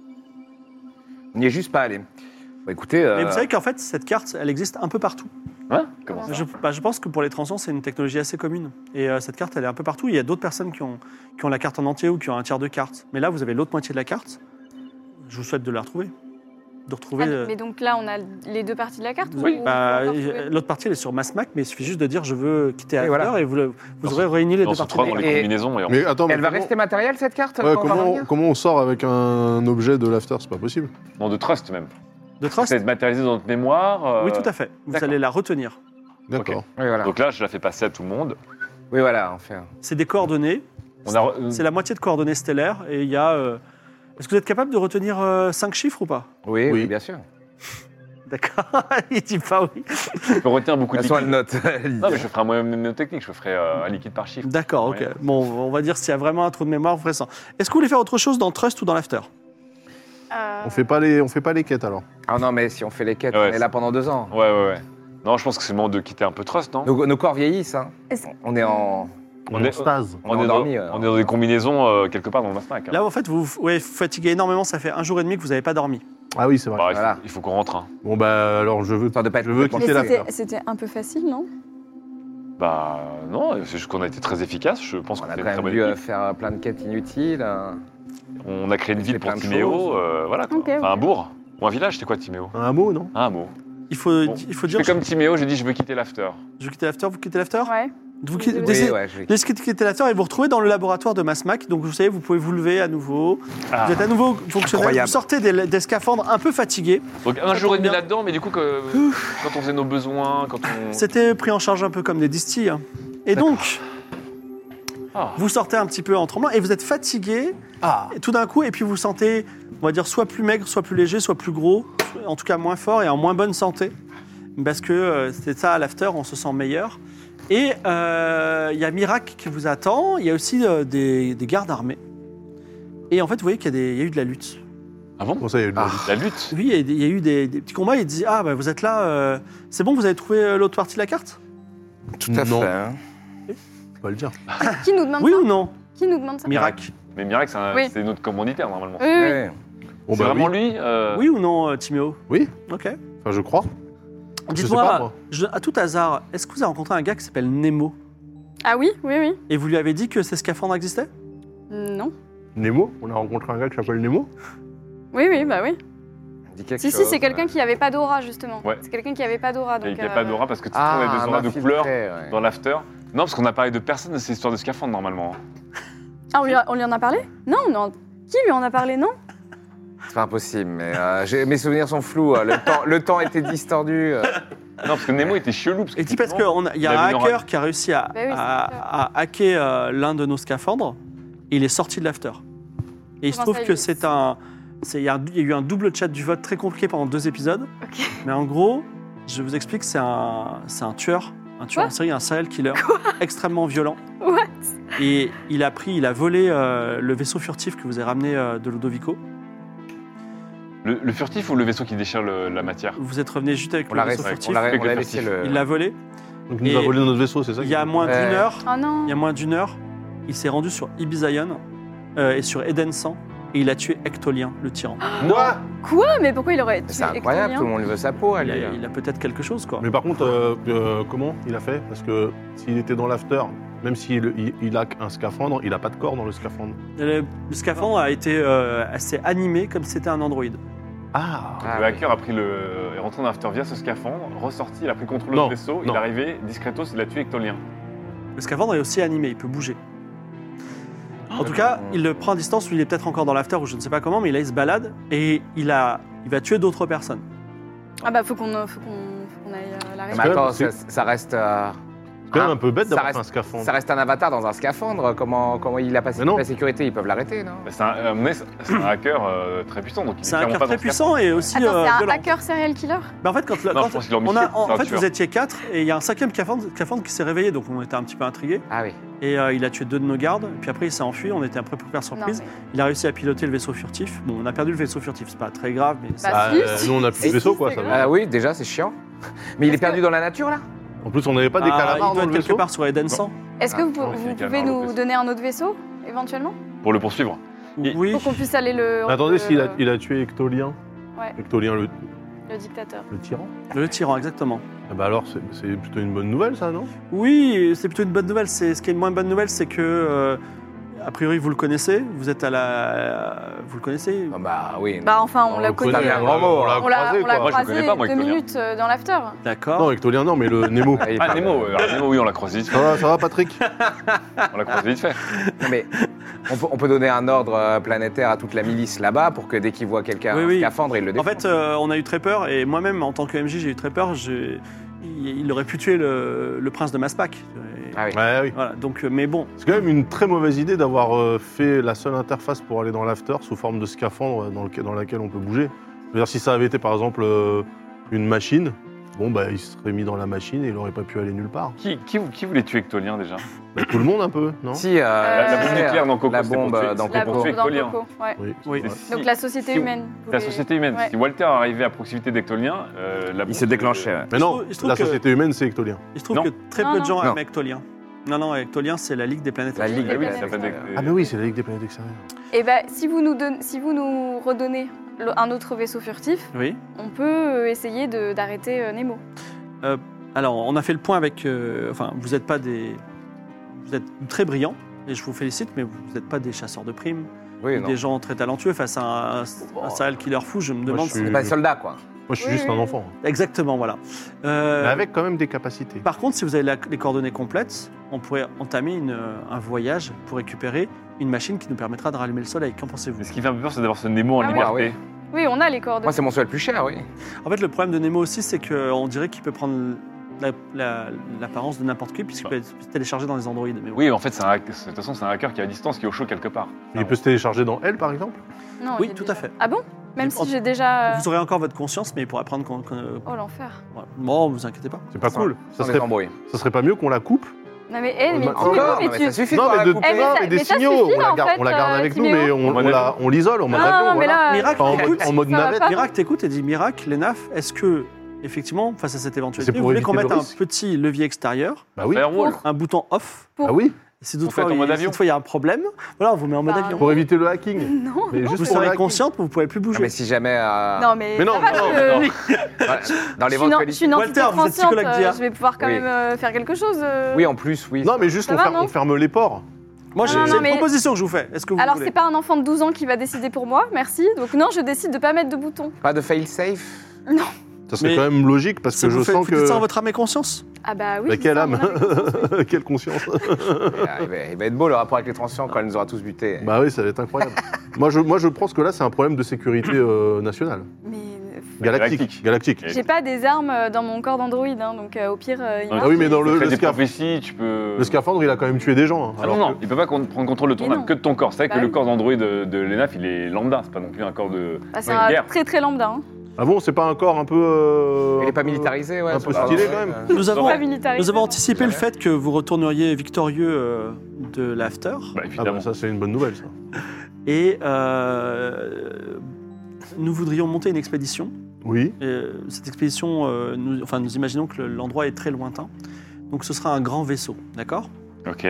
S8: On n'y est juste pas allé. Bon, écoutez. euh,
S3: Mais vous savez qu'en fait, cette carte, elle existe un peu partout.
S9: Hein Comment ça
S3: Je, bah, je pense que pour les transients, c'est une technologie assez commune. Et euh, cette carte, elle est un peu partout. Il y a d'autres personnes qui ont, qui ont la carte en entier ou qui ont un tiers de carte. Mais là, vous avez l'autre moitié de la carte. Je vous souhaite de la retrouver. De retrouver.
S6: Ah,
S3: euh,
S6: mais donc là, on a les deux parties de la carte?
S3: oui,
S6: ou
S3: bah,
S6: on peut encore trouver-
S3: l'autre partie, elle est sur Massmac, mais il suffit juste de dire je veux quitter After
S8: voilà.
S3: et vous, le- vous aurez réuni les
S9: On
S3: deux
S9: se
S3: parties.
S9: retrouve dans les
S8: Et-
S9: combinaisons et on...
S7: Mais attends, mais
S8: Elle va
S7: comment-
S8: rester matérielle, cette carte
S7: Ouais,
S8: quand on va
S7: comment,
S8: revenir
S7: comment on sort avec un objet de l'after? C'est pas possible.
S9: Non, de Trust même.
S3: De Trust.
S9: C'est matérialisé dans notre mémoire. euh,
S3: Oui, tout à fait. Vous
S9: d'accord.
S3: allez la retenir.
S7: D'accord.
S8: Oui, voilà.
S9: Donc là, je la fais passer à tout le monde.
S8: Oui, voilà, enfin.
S3: C'est des coordonnées.
S9: On a... re-
S3: C'est la moitié de coordonnées stellaires. Et il y a. euh, Est-ce que vous êtes capable de retenir cinq chiffres ou pas?
S8: Oui, oui,
S7: Oui.
S8: bien sûr.
S3: D'accord. Il dit pas oui.
S9: Je peux retenir beaucoup
S8: De
S9: de
S8: toute façon, elle
S9: liquide.
S8: note.
S9: Non, mais je ferai un moyen mnémotechnique, je ferai euh, un liquide par chiffre.
S3: D'accord, ok.
S9: Ouais.
S3: Bon, on va dire s'il y a vraiment un trou de mémoire, vous ferez ça. Est-ce que vous voulez faire autre chose dans Trust ou dans l'After?
S6: Euh,
S7: On fait pas les, on fait pas les quêtes alors.
S8: Ah non, mais si on fait les quêtes,
S9: Ouais,
S8: on est
S9: c'est-
S8: là pendant deux ans.
S9: Ouais, ouais, ouais. Non, je pense que c'est le moment de quitter un peu Trust, non?
S8: Nos, nos corps vieillissent, hein.
S6: Est-ce-
S8: On est en.
S9: On
S7: On
S9: est-
S7: est en stase.
S8: On est
S9: dans,
S8: endormi, euh.
S9: on est dans des combinaisons euh, quelque part dans le Massmac. hein.
S3: Là, en fait, vous ouais, vous fatiguez énormément. Ça fait un jour et demi que vous n'avez pas dormi.
S7: Ah oui, c'est vrai.
S9: Bah, il faut-
S8: Voilà.
S9: il faut qu'on rentre. hein.
S7: Bon bah alors je veux,
S8: Histoire de pas être
S7: je veux
S8: complètement
S7: quitter
S6: Mais
S8: quitter
S7: l'after.
S6: c'était c'était un peu facile, non?
S9: Bah non, c'est juste qu'on a été très efficace. Je pense
S8: On
S9: qu'on
S8: a
S9: fait
S8: quand
S9: une très
S8: même
S9: bonne
S8: dû euh,
S9: équipe.
S8: faire plein de quêtes inutiles. euh.
S9: On a créé une
S8: fait
S9: ville pour
S8: plein de
S9: Timéo.
S8: choses.
S9: euh, voilà quoi.
S6: Ok,
S9: Enfin, un
S6: ok.
S9: bourg. Ou un village, c'était quoi Timéo?
S7: Un hameau, non?
S9: Ah, un mot.
S3: Il faut,
S9: Bon,
S3: il faut
S9: Je
S3: dire.
S9: fais comme Timéo, j'ai dit je veux quitter l'after.
S3: Je veux quitter l'After, vous quittez l'After?
S6: Ouais.
S3: Vous
S6: Oui,
S3: qui-
S6: oui.
S3: décidez-
S8: ouais, je vais-
S3: décidez de quitter l'after et vous retrouvez dans le laboratoire de Masmac. Donc vous savez, vous pouvez vous lever à nouveau.
S9: Ah.
S3: Vous êtes à nouveau fonctionnel.
S8: Incroyable.
S3: Vous sortez des, des scaphandres un peu fatigués.
S9: Donc un
S3: Ça
S9: jour et
S3: tombe
S9: demi
S3: bien.
S9: là-dedans, mais du coup, que, quand on faisait nos besoins, quand on...
S3: C'était pris en charge un peu comme des distilles. hein. Et donc,
S9: Ah.
S3: vous sortez un petit peu en tremblant et vous êtes fatigué.
S7: Ah.
S3: Et tout d'un coup, et puis vous sentez, on va dire, soit plus maigre, soit plus léger, soit plus gros, en tout cas moins fort et en moins bonne santé. Parce que euh, c'est ça, à l'after, on se sent meilleur. Et euh, il y a Mirac qui vous attend, il y a aussi euh, des, des gardes armés. Et en fait, vous voyez qu'il y a, des- il y a eu de la lutte.
S9: Ah bon
S7: Bon, ça y est, le-
S8: Ah.
S9: La lutte.
S3: Oui, il y a, il y a eu des, des petits combats, il dit, ah, bah, vous êtes là, euh, c'est bon, vous avez trouvé euh, l'autre partie de la carte?
S8: Tout à
S7: Non.
S8: fait. hein.
S7: Faut pas le dire.
S6: Qui nous demande
S3: Oui
S6: ça
S3: ou non,
S6: Qui nous demande ça
S3: Mirac?
S9: Mais Mirac, c'est un-
S6: Oui.
S9: c'est notre commanditaire, normalement.
S6: Oui, oui.
S8: Ouais.
S7: Bon,
S9: c'est
S7: bah,
S9: vraiment
S7: oui.
S9: lui euh,
S3: Oui ou non, euh, Timéo?
S7: Oui,
S3: Ok.
S7: enfin, je crois. Je sais pas,
S3: Dites-moi,
S7: moi.
S3: je- à tout hasard, est-ce que vous avez rencontré un gars qui s'appelle Nemo?
S6: Ah oui, oui, oui.
S3: Et vous lui avez dit que ces scaphandres existaient?
S6: Non.
S7: Nemo, on a rencontré un gars qui s'appelle Nemo.
S6: Oui, oui, bah oui.
S8: Dis quelque
S6: Si, si,
S8: chose,
S6: c'est quelqu'un
S8: ouais.
S6: qui avait pas d'aura, justement.
S9: Ouais.
S6: C'est quelqu'un qui avait pas d'aura.
S9: Il
S6: donc,
S9: n'y a
S6: euh,
S9: pas d'aura parce que tu
S8: Ah,
S9: on a des
S8: un
S9: auras de
S8: infiltré,
S9: couleur
S8: ouais.
S9: dans l'after. Non, parce qu'on a parlé de personne de ces histoires de scaphandres, normalement.
S6: Ah, on lui, a- on lui en a parlé? Non, non. Qui lui en a parlé? Non.
S8: C'est pas impossible, mais euh, j'ai- mes souvenirs sont flous. euh, Le temps, le temps était distordu. euh.
S9: Non, parce que Nemo était chelou. Parce
S3: Et dit parce qu'il y
S9: il
S3: a un
S9: avait une
S3: hacker
S9: aura-
S3: qui a réussi à,
S6: Bah oui, c'est
S3: à-
S6: sûr.
S3: à hacker euh, l'un de nos scaphandres et il est sorti de l'after. Et il se
S6: Comment
S3: trouve
S6: ça,
S3: que
S6: il-
S3: c'est un. c'est- Il y, a un- il y a eu un double chat du vote très compliqué pendant deux épisodes.
S6: Ok.
S3: Mais en gros, je vous explique, c'est un, c'est un tueur. Un tueur
S6: Quoi
S3: en série, un serial killer extrêmement violent.
S6: What?
S3: Et il a pris, il a volé euh, le vaisseau furtif que vous avez ramené euh, de Ludovico.
S9: Le, le furtif ou le vaisseau qui déchire le- la matière?
S3: Vous êtes revenu juste avec
S8: On
S3: le
S8: l'a
S3: vaisseau
S8: resté-
S3: furtif.
S8: on l'a
S9: avec
S8: on l'a
S9: le
S8: laissé
S9: furtif.
S8: le.
S3: Il l'a volé.
S7: Donc il nous a
S3: Et
S7: volé notre vaisseau, c'est ça
S3: Il y a moins
S8: Ouais.
S3: d'une heure.
S6: Oh non.
S3: Il y a moins d'une heure, il s'est rendu sur Ibizaïon euh, et sur Eden cent et il a tué Ectolien, le tyran.
S7: Quoi
S6: Quoi? Mais pourquoi il aurait tué
S8: C'est incroyable,
S6: Ectolien
S8: tout le monde veut sa peau,
S3: Il
S8: lui.
S3: a, il a peut-être quelque chose, quoi.
S7: Mais par contre, euh, euh, comment il a fait? Parce que s'il était dans l'after, même s'il il, il a un scaphandre, il a pas de corps dans le scaphandre.
S3: Le, le scaphandre a été euh, assez animé comme si c'était un androïde.
S7: Ah,
S8: Ah,
S9: Le
S8: oui.
S9: hacker a pris le, est rentré dans l'after via ce scaphandre, ressorti, il a pris le contrôle
S7: Non,
S9: du vaisseau, il
S7: non.
S9: est arrivé, discretos, il a tué Ectolien.
S3: Le scaphandre est aussi animé, il peut bouger. En tout
S8: d'accord.
S3: cas, il le prend à distance, ou il est peut-être encore dans l'after, ou je ne sais pas comment, mais là, il se balade et il, a, il va tuer d'autres personnes.
S6: Ah bah faut qu'on faut qu'on faut qu'on aille euh, l'arrêter.
S8: Mais attends,
S7: C'est-
S8: ça, ça reste. euh,
S7: c'est quand même
S8: ah,
S7: un peu bête
S8: ça
S7: d'avoir
S8: reste-
S7: fait un scaphandre.
S8: Ça reste un avatar dans un scaphandre. Comment, comment il a passé
S7: Mais non.
S8: la sécurité? Ils peuvent l'arrêter, non?
S9: Bah, C'est un, à mon avis, c'est un hacker euh, très puissant, donc il est
S3: C'est un
S9: clairement
S3: hacker
S9: pas
S3: très
S9: dans ce
S3: puissant et aussi
S6: Attends,
S3: euh,
S6: c'est un
S3: violent.
S6: hacker serial killer?
S3: Mais en fait, quand, le-
S9: Non,
S3: quand
S9: je pense qu'il a
S3: on
S9: homicide,
S3: a, en,
S9: c'est un
S3: en fait,
S9: tueur.
S3: vous étiez quatre et il y a un cinquième scaphandre, scaphandre qui s'est réveillé, donc on était un petit peu intrigués.
S8: Ah oui.
S3: Et euh, il a tué deux de nos gardes, puis après il s'est enfui, on était un peu pris par surprise.
S6: Non, mais-
S3: Il a réussi à piloter le vaisseau furtif. Bon, on a perdu le vaisseau furtif, c'est pas très grave, mais ça-
S6: Bah,
S7: Bah,
S6: si,
S7: euh, nous, on a plus de
S6: si,
S7: vaisseau,
S6: si,
S7: quoi.
S6: c'est
S7: Ça
S6: grave.
S7: va.
S8: Ah oui, déjà, c'est chiant. Mais il est
S6: Est-ce
S8: perdu
S6: que-
S8: dans la nature, là?
S7: En plus, on n'avait pas des
S3: Ah,
S7: calamars
S3: il
S7: dans
S3: doit
S7: le
S3: être quelque
S7: vaisseau.
S3: part sur Eden cent.
S6: Est-ce que
S8: Ah,
S6: vous,
S9: non,
S6: vous
S9: c'est le
S6: pouvez
S9: calmar,
S6: nous
S9: l'autre
S6: donner un autre vaisseau, éventuellement?
S9: Pour le poursuivre. Et-
S3: Oui.
S6: Pour qu'on puisse aller le...
S7: Mais attendez,
S6: le-
S7: s'il a, il a tué Ectolien,
S6: Ouais.
S7: Ectolien le,
S6: le dictateur.
S7: le tyran,
S3: Le tyran, exactement.
S7: eh ben alors c'est c'est plutôt une bonne nouvelle, ça, non?
S3: Oui, c'est plutôt une bonne nouvelle. C'est, ce qui est une moins bonne nouvelle, c'est que, euh, a priori, vous le connaissez. Vous êtes à la. Vous le connaissez
S8: Ah bah oui.
S6: Bah enfin, on,
S7: On
S6: l'a
S7: le
S6: connu.
S7: connaît,
S8: un grand mot,
S7: on l'a
S8: hein.
S6: On l'a
S7: croisé,
S6: on l'a
S7: quoi.
S9: Moi, je le
S6: croisé
S9: connais pas, moi,
S6: deux
S9: Ectolien.
S6: minutes euh, dans l'after.
S3: D'accord.
S7: Non, Ectolien, non, mais le Nemo.
S8: Ah, il
S9: Ah,
S8: parle-
S9: Nemo, euh, alors, Nemo, oui, on l'a croisé vite
S7: Ça
S9: fait.
S7: va, ça va, Patrick?
S9: On l'a croisé vite fait.
S8: Non, mais on peut, on peut donner un ordre euh, planétaire à toute la milice là-bas pour que dès qu'ils voient quelqu'un
S3: Oui,
S8: en
S3: oui.
S8: scaphandre, ils le
S3: En
S8: défendent.
S3: fait, euh, on a eu très peur, et moi-même, en tant que M J, j'ai eu très peur. J'ai- Il, il aurait pu tuer le, le prince de Maspac. Et-
S8: Ah oui.
S7: Ouais, oui.
S3: Voilà, donc, euh, mais bon.
S7: C'est quand même une très mauvaise idée d'avoir euh, fait la seule interface pour aller dans l'after sous forme de scaphandre dans, lequel- dans laquelle on peut bouger. Je veux dire, si ça avait été par exemple euh, une machine, bon, bah, il serait mis dans la machine et il n'aurait pas pu aller nulle part.
S9: Qui, qui, qui voulait tuer Ectolien déjà?
S7: Bah, tout le monde un peu, non?
S8: Si, euh,
S9: La, la bombe
S6: Euh,
S9: nucléaire dans Coco,
S8: la
S9: c'était pour
S8: bombe,
S9: tuer-
S8: euh, dans
S9: c'était
S6: La
S9: pour
S8: Coco.
S9: tuer
S6: bombe dans
S9: Ectolien.
S6: Coco, ouais.
S7: Oui.
S3: Oui.
S9: Et
S7: Ouais.
S9: si-
S6: Donc la société
S9: si-
S6: humaine.
S9: La
S6: voulait-
S9: société humaine.
S6: Ouais.
S9: Si Walter arrivait à proximité d'Ectolien, euh, la bombe
S8: Il s'est déclenché. ouais.
S7: Mais
S3: Il se
S7: non,
S3: trouve- il se trouve
S7: la
S3: que-
S7: société humaine, c'est Ectolien.
S3: Il se trouve
S9: Non.
S3: que très
S6: Non,
S3: peu de
S6: non.
S3: gens
S8: Non.
S3: aiment Ectolien. Non, non, Ectolien, c'est la Ligue des planètes.
S8: La Ligue
S9: Ah oui,
S6: des
S9: ça s'appelle
S6: planètes.
S9: des-
S7: Ah, mais oui, c'est la Ligue des planètes extérieures.
S6: Et ben si vous nous donne- si vous nous redonnez le- un autre vaisseau furtif,
S3: Oui.
S6: on peut euh, essayer de- d'arrêter euh, Nemo.
S3: Alors, on a fait le point avec. euh, enfin, vous n'êtes pas des. Vous êtes très brillants, et je vous félicite, mais vous n'êtes pas des chasseurs de primes,
S8: Oui,
S3: ou
S8: non.
S3: des gens très talentueux face à un, un serial killer fou. Je me demande
S7: je
S3: si.
S7: suis-
S8: C'est pas des soldats, quoi.
S7: Moi, je suis
S6: Oui,
S7: juste
S6: oui,
S7: un
S6: oui.
S7: enfant.
S3: Exactement, voilà. Euh,
S7: Mais avec quand même des capacités.
S3: Par contre, si vous avez la- les coordonnées complètes, on pourrait entamer une, euh, un voyage pour récupérer une machine qui nous permettra de rallumer le soleil. Qu'en pensez-vous?
S9: Mais ce qui fait un peu peur, c'est d'avoir ce Nemo en
S6: Ah oui.
S9: liberté.
S8: Ah oui.
S6: Oui, on a les coordonnées.
S8: Moi, c'est mon seul plus cher, oui.
S3: En fait, le problème de Nemo aussi, c'est qu'on dirait qu'il peut prendre la- la- l'apparence de n'importe qui, puisqu'il peut être téléchargé dans les Android. Mais bon.
S9: Oui, en fait, c'est un hack- de toute façon, c'est un hacker qui est à distance, qui est au chaud quelque part.
S7: Il peut se télécharger dans elle, par exemple.
S6: Non,
S3: Oui,
S6: il est
S3: tout
S6: déjà-
S3: à fait.
S6: Ah bon? Même
S3: En-
S6: si j'ai déjà...
S3: Vous aurez encore votre conscience, mais il pourra prendre... Con, con- euh,
S6: Oh, l'enfer.
S3: voilà. Bon, vous inquiétez pas.
S7: C'est pas
S8: Sans-
S7: cool. Ça
S8: Sans
S7: serait,
S8: les embrouilles.
S7: ça serait pas mieux qu'on la coupe?
S6: Non, mais, eh, mais,
S7: Encore,
S6: Timéo,
S8: Non,
S6: mais
S8: mais
S6: tu...
S8: ça suffit
S7: Non,
S8: de
S7: mais,
S8: la
S7: de,
S8: couper.
S6: Eh, mais
S7: non,
S6: ça-
S7: mais des
S6: mais ça
S7: signaux.
S6: suffit,
S7: on, la
S6: en
S7: garde,
S6: fait,
S7: on la garde
S6: euh,
S7: avec nous,
S6: Timéo.
S7: mais on,
S9: En
S7: on
S9: mode
S7: la-
S9: avion.
S7: on l'isole en mode
S6: Non,
S7: avion.
S6: mais
S7: voilà.
S6: là...
S3: Miracle,
S7: Enfin, en
S3: écoute,
S7: mode, en mode
S6: ça va
S7: navette.
S6: pas.
S3: Miracle t'écoute et dit Miracle, les N A F, est-ce que, effectivement, face à cette éventualité,
S7: C'est pour
S3: vous voulez qu'on
S7: éviter
S3: mette
S7: le
S3: un
S7: risque.
S3: petit levier extérieur,
S7: Bah oui.
S9: Firewall.
S3: un bouton off,
S6: Pour-
S7: Ah oui.
S3: et si
S9: On
S3: toutefois,
S9: fait en
S3: il,
S9: mode
S3: si
S9: avion.
S3: toutefois il y a un problème, voilà, on vous met en mode
S6: Bah,
S3: avion.
S7: Pour éviter le hacking.
S6: Non,
S7: Mais
S6: non.
S7: juste
S3: Vous
S7: pour le
S3: serez
S7: hacking.
S3: consciente, vous ne pourrez plus
S8: Non,
S3: bouger.
S8: mais si jamais. euh,
S6: Non, mais,
S7: Mais non,
S6: ça va,
S7: non,
S6: je-
S7: non.
S8: voilà, dans
S6: Je suis une- je
S8: l'éventualité.
S6: suis une entité
S3: Walter, vous êtes
S6: consciente,
S3: psychologue d'I A.
S6: euh, je vais pouvoir quand
S8: Oui.
S6: même euh, faire quelque chose. euh.
S8: Oui, en plus, oui.
S7: Non, mais juste
S6: Ça
S7: on
S6: va,
S7: ferme,
S6: non
S7: on ferme les ports.
S3: Moi, j'ai
S6: Non,
S3: c'est
S6: non,
S3: une
S6: mais-
S3: proposition que je vous fais. Est-ce que vous
S6: Alors,
S3: voulez
S6: c'est pas un enfant de douze ans qui va décider pour moi, merci. Donc, non, je décide de pas mettre de bouton.
S8: Pas de fail-safe.
S7: Ça serait
S3: Mais-
S7: quand même logique parce
S3: Ça
S7: que
S3: vous
S7: je
S3: fait-
S7: sens
S3: vous dites ça en
S7: que.
S3: votre âme et conscience?
S6: Ah bah oui.
S7: Bah,
S6: je
S7: quelle
S6: sais,
S7: âme
S6: on a raison.
S7: Quelle conscience.
S8: il, va, il va être beau le rapport avec les transients quand elle nous aura tous butés.
S7: Bah oui, ça va être incroyable. moi, je, moi, je pense que là, c'est un problème de sécurité euh, nationale.
S6: Mais
S7: Galactique.
S9: Galactique.
S7: Galactique.
S9: Et-
S6: j'ai pas des armes euh, dans mon corps d'android, hein, donc euh, au pire, euh, il
S9: Ah
S6: marche.
S7: oui, mais dans le,
S9: Fais
S7: le
S9: des
S7: scaphandre,
S9: prophéties, tu peux.
S7: le scaphandre, il a quand même tué des gens. hein,
S9: Ah
S7: alors
S9: non, non,
S7: que-
S9: il peut pas con- prendre contrôle de ton
S6: Mais
S9: âme,
S6: non.
S9: que de ton corps. C'est vrai
S6: Bah
S9: que le
S6: oui.
S9: corps d'Android de, de l'E N A F, il est lambda, c'est pas non plus un corps de.
S6: Bah, c'est
S9: Ouais,
S6: un
S9: guerre.
S6: très très lambda. Hein.
S7: Ah bon, c'est pas un corps un peu. euh,
S8: Il est
S7: un
S8: pas
S7: peu-
S8: militarisé, ouais.
S7: un
S8: ce
S7: peu
S8: corps
S7: stylé,
S8: d'android,
S7: quand même.
S3: Nous avons,
S6: Pas militarisé.
S3: nous avons anticipé le
S8: Jamais.
S3: fait que vous retourneriez victorieux euh, de l'after.
S9: Bah,
S7: Ah
S9: évidemment.
S7: bah ça, c'est une bonne nouvelle, ça.
S3: Et euh, nous voudrions monter une expédition.
S7: Oui.
S3: Et, euh, cette expédition, euh, nous, enfin, nous imaginons que le- l'endroit est très lointain. Donc ce sera un grand vaisseau, d'accord?
S9: Ok.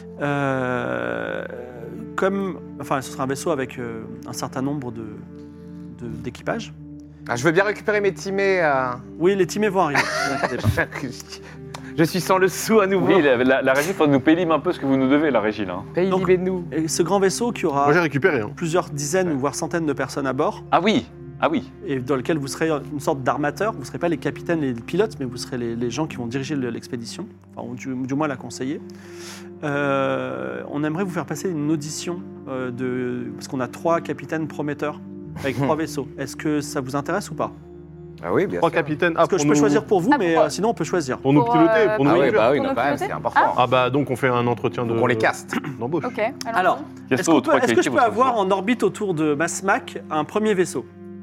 S3: Euh, comme, enfin, ce sera un vaisseau avec euh, un certain nombre de, de- d'équipages.
S8: Ah, je veux bien récupérer mes timés. euh.
S3: Oui, les teamés vont arriver. ne vous inquiétez pas.
S8: Je suis sans le sou à nouveau.
S9: Oui, la, la, la régie, il faut nous pélime un peu ce que vous nous devez, la régie, là. hein.
S8: Paye
S3: Donc-
S8: nous.
S3: Et ce grand vaisseau qui aura
S7: Moi, j'ai récupéré. Hein.
S3: plusieurs dizaines, voire centaines de personnes à bord,
S9: Ah oui, ah oui.
S3: et dans lequel vous serez une sorte d'armateur. Vous ne serez pas les capitaines et les pilotes, mais vous serez les, les gens qui vont diriger le- l'expédition, enfin, ou du, du moins la conseiller. Euh, on aimerait vous faire passer une audition, euh, de, parce qu'on a trois capitaines prometteurs avec trois vaisseaux. Est-ce que ça vous intéresse ou pas?
S8: Ah oui, bien
S7: Trois
S8: sûr.
S7: capitaines. Ah,
S3: Parce que
S7: pour
S3: je peux
S7: nous,
S3: choisir pour vous,
S6: Ah,
S3: mais
S6: pourquoi
S3: euh, sinon on peut choisir.
S7: Pour nous
S6: Pour,
S7: piloter,
S6: euh,
S7: pour nous
S8: Ah oui,
S7: conduire.
S8: bah oui,
S6: Pour
S8: non,
S6: nous
S8: quand même,
S6: piloter.
S8: c'est important.
S7: Ah bah donc on fait un entretien de.
S8: Donc on les caste.
S7: D'embauche.
S6: Ok. allons-y.
S3: Alors,
S9: Quelles
S3: est-ce,
S9: sont
S3: qu'on
S9: vos
S3: peut-
S9: trois
S3: est-ce que
S9: qualités,
S3: je peux
S9: votre
S3: avoir
S9: joueur
S3: en orbite autour de Masmac un premier vaisseau?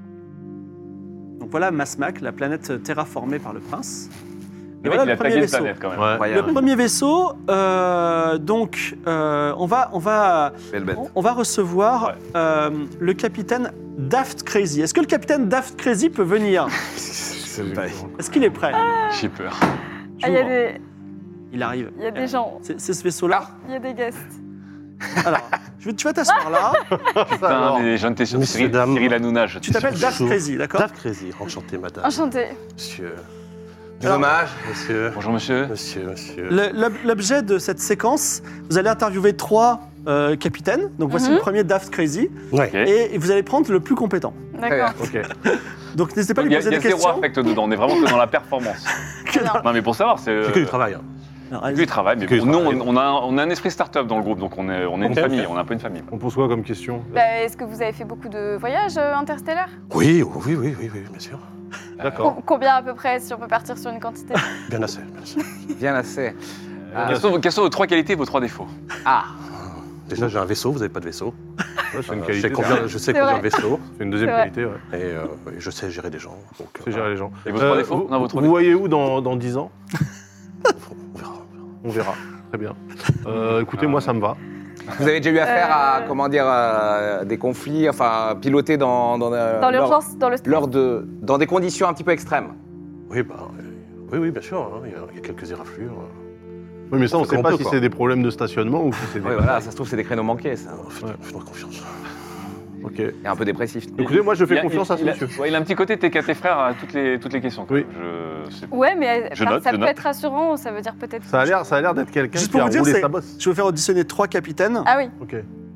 S3: Donc voilà Masmac, la planète terraformée par le prince. Et
S9: Le mec,
S3: voilà
S9: il
S3: le
S9: a
S3: premier
S9: tagué une
S3: vaisseau.
S9: planète, quand même.
S7: Ouais.
S8: Incroyable.
S3: Le premier vaisseau, euh, donc euh, on, va, on, va,
S8: Belle bête.
S3: on va recevoir
S9: Ouais.
S3: euh, le capitaine Daft Crazy. Est-ce que le capitaine Daft Crazy peut venir? Est-ce qu'il est prêt?
S9: J'ai peur.
S6: Ah, il y a
S3: J'ouvre.
S6: des,
S3: Il arrive.
S6: il y a des gens,
S3: C'est, c'est ce vaisseau-là.
S6: il y a des guests.
S3: Alors, je vais- tu vas t'asseoir là.
S9: Putain,
S7: alors,
S9: mais j'en étais sur
S10: messieurs,
S9: Cyril,
S10: dames.
S9: Cyril Hanouna. je
S3: Tu
S9: t'ai
S3: t'appelles
S9: sûr.
S3: Daft Crazy, d'accord?
S10: Dave Crazy, enchanté madame.
S6: Enchanté.
S10: Monsieur,
S8: Du hommage.
S10: monsieur,
S9: Bonjour, monsieur.
S10: monsieur, monsieur.
S3: Le- l'ob- L'objet de cette séquence, vous allez interviewer trois euh, capitaines. Donc voici
S6: Mhm.
S3: le premier Daft Crazy.
S10: Ouais.
S9: Ok.
S3: Et, et vous allez prendre le plus compétent.
S6: D'accord.
S7: Ok.
S3: Donc n'hésitez pas à
S9: Il
S3: lui
S9: y a,
S3: poser
S9: il y a
S3: des
S9: zéro
S3: questions.
S9: affect dedans, on est vraiment que dans la performance.
S6: Très bien.
S9: Non, mais pour savoir, c'est.
S10: C'est que du
S9: euh,
S10: travail. hein.
S3: Alors,
S9: que
S3: allez-y.
S9: du travail, mais
S10: C'est que
S9: bon,
S10: du
S9: nous,
S10: travail.
S9: on, on a, un- on a un esprit start-up dans le groupe, donc on est, on est une
S10: Ok.
S9: famille, on est un peu une famille.
S7: On pose quoi comme question?
S6: Bah, est-ce que vous avez fait beaucoup de voyages euh, interstellaires?
S10: Oui, oui, oui, oui, oui, bien sûr.
S7: D'accord.
S6: Com- Combien à peu près, si on peut partir sur une quantité?
S10: Bien assez, bien assez.
S8: Bien assez. Ah.
S9: Quelles, sont, vos- quelles sont vos trois qualités et vos trois défauts?
S8: Ah.
S10: Déjà, j'ai un vaisseau, vous n'avez pas de vaisseau.
S7: Ouais, c'est une
S10: Euh, je
S7: qualité.
S10: sais conduire, je sais
S6: C'est
S10: conduire
S6: vrai.
S10: le vaisseau
S7: C'est une deuxième
S6: C'est vrai.
S7: qualité, ouais.
S10: et, euh, et je sais gérer des gens. Donc, euh,
S7: C'est gérer les gens.
S9: Et vos trois
S7: Euh,
S9: défauts?
S7: Vous,
S9: Non, vos trois
S7: vous
S9: défauts.
S7: voyez où dans, dans dix ans?
S10: on verra.
S7: On verra. Très bien. Euh, écoutez, moi, ça me va.
S8: Vous avez déjà eu affaire à,
S6: Euh.
S8: comment dire, euh, des conflits, enfin, piloter dans, dans, euh,
S6: Dans
S8: lors-
S6: l'urgence, dans le stress.
S8: lors de, dans des conditions un petit peu extrêmes.
S10: Oui, bah, euh, oui, oui, bien sûr. hein, Il y, a- il y a quelques éraflures.
S7: Oui, mais ça, on
S10: On
S7: ne
S10: fait
S7: sait
S10: comme
S7: pas
S10: on peut,
S7: si
S10: quoi.
S7: c'est des problèmes de stationnement ou si c'est des.
S8: Oui, voilà, ça se trouve, c'est des créneaux manqués, ça.
S10: Euh, Faites-
S7: Ouais.
S10: Faites-moi confiance.
S7: Ok.
S8: Et un peu dépressif.
S7: Écoutez, moi, je
S9: Il
S7: fais
S9: a-
S7: confiance
S9: il-
S7: à ce
S9: il a-
S7: monsieur.
S9: ouais, il a un petit côté t'es qu'à tes frères à toutes les, toutes les questions. quand
S7: Oui.
S9: même. Je, c'est-
S6: Ouais, mais
S9: Je
S6: enfin,
S9: note,
S6: ça
S9: je
S6: peut
S9: note.
S6: être rassurant, ça veut dire peut-être.
S7: Ça a l'air, ça a l'air d'être quelqu'un
S3: Juste
S7: qui
S3: pour
S7: a
S3: vous dire,
S7: roulé
S3: c'est-
S7: sa bosse.
S3: Je vais vous faire auditionner trois capitaines.
S6: Ah oui.
S7: Ok.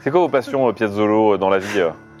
S9: C'est quoi vos passions, euh, Piazzolo, euh, dans la vie euh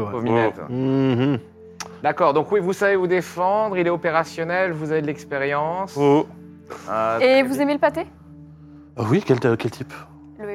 S7: ouais.
S8: Pauvre Minette.
S7: Mhm.
S8: D'accord, donc oui, vous savez vous défendre, il est opérationnel, vous avez de l'expérience.
S10: Oh.
S8: Euh,
S6: Et
S8: très
S6: vous
S8: bien.
S6: aimez le pâté?
S10: Euh, oui, quel, quel type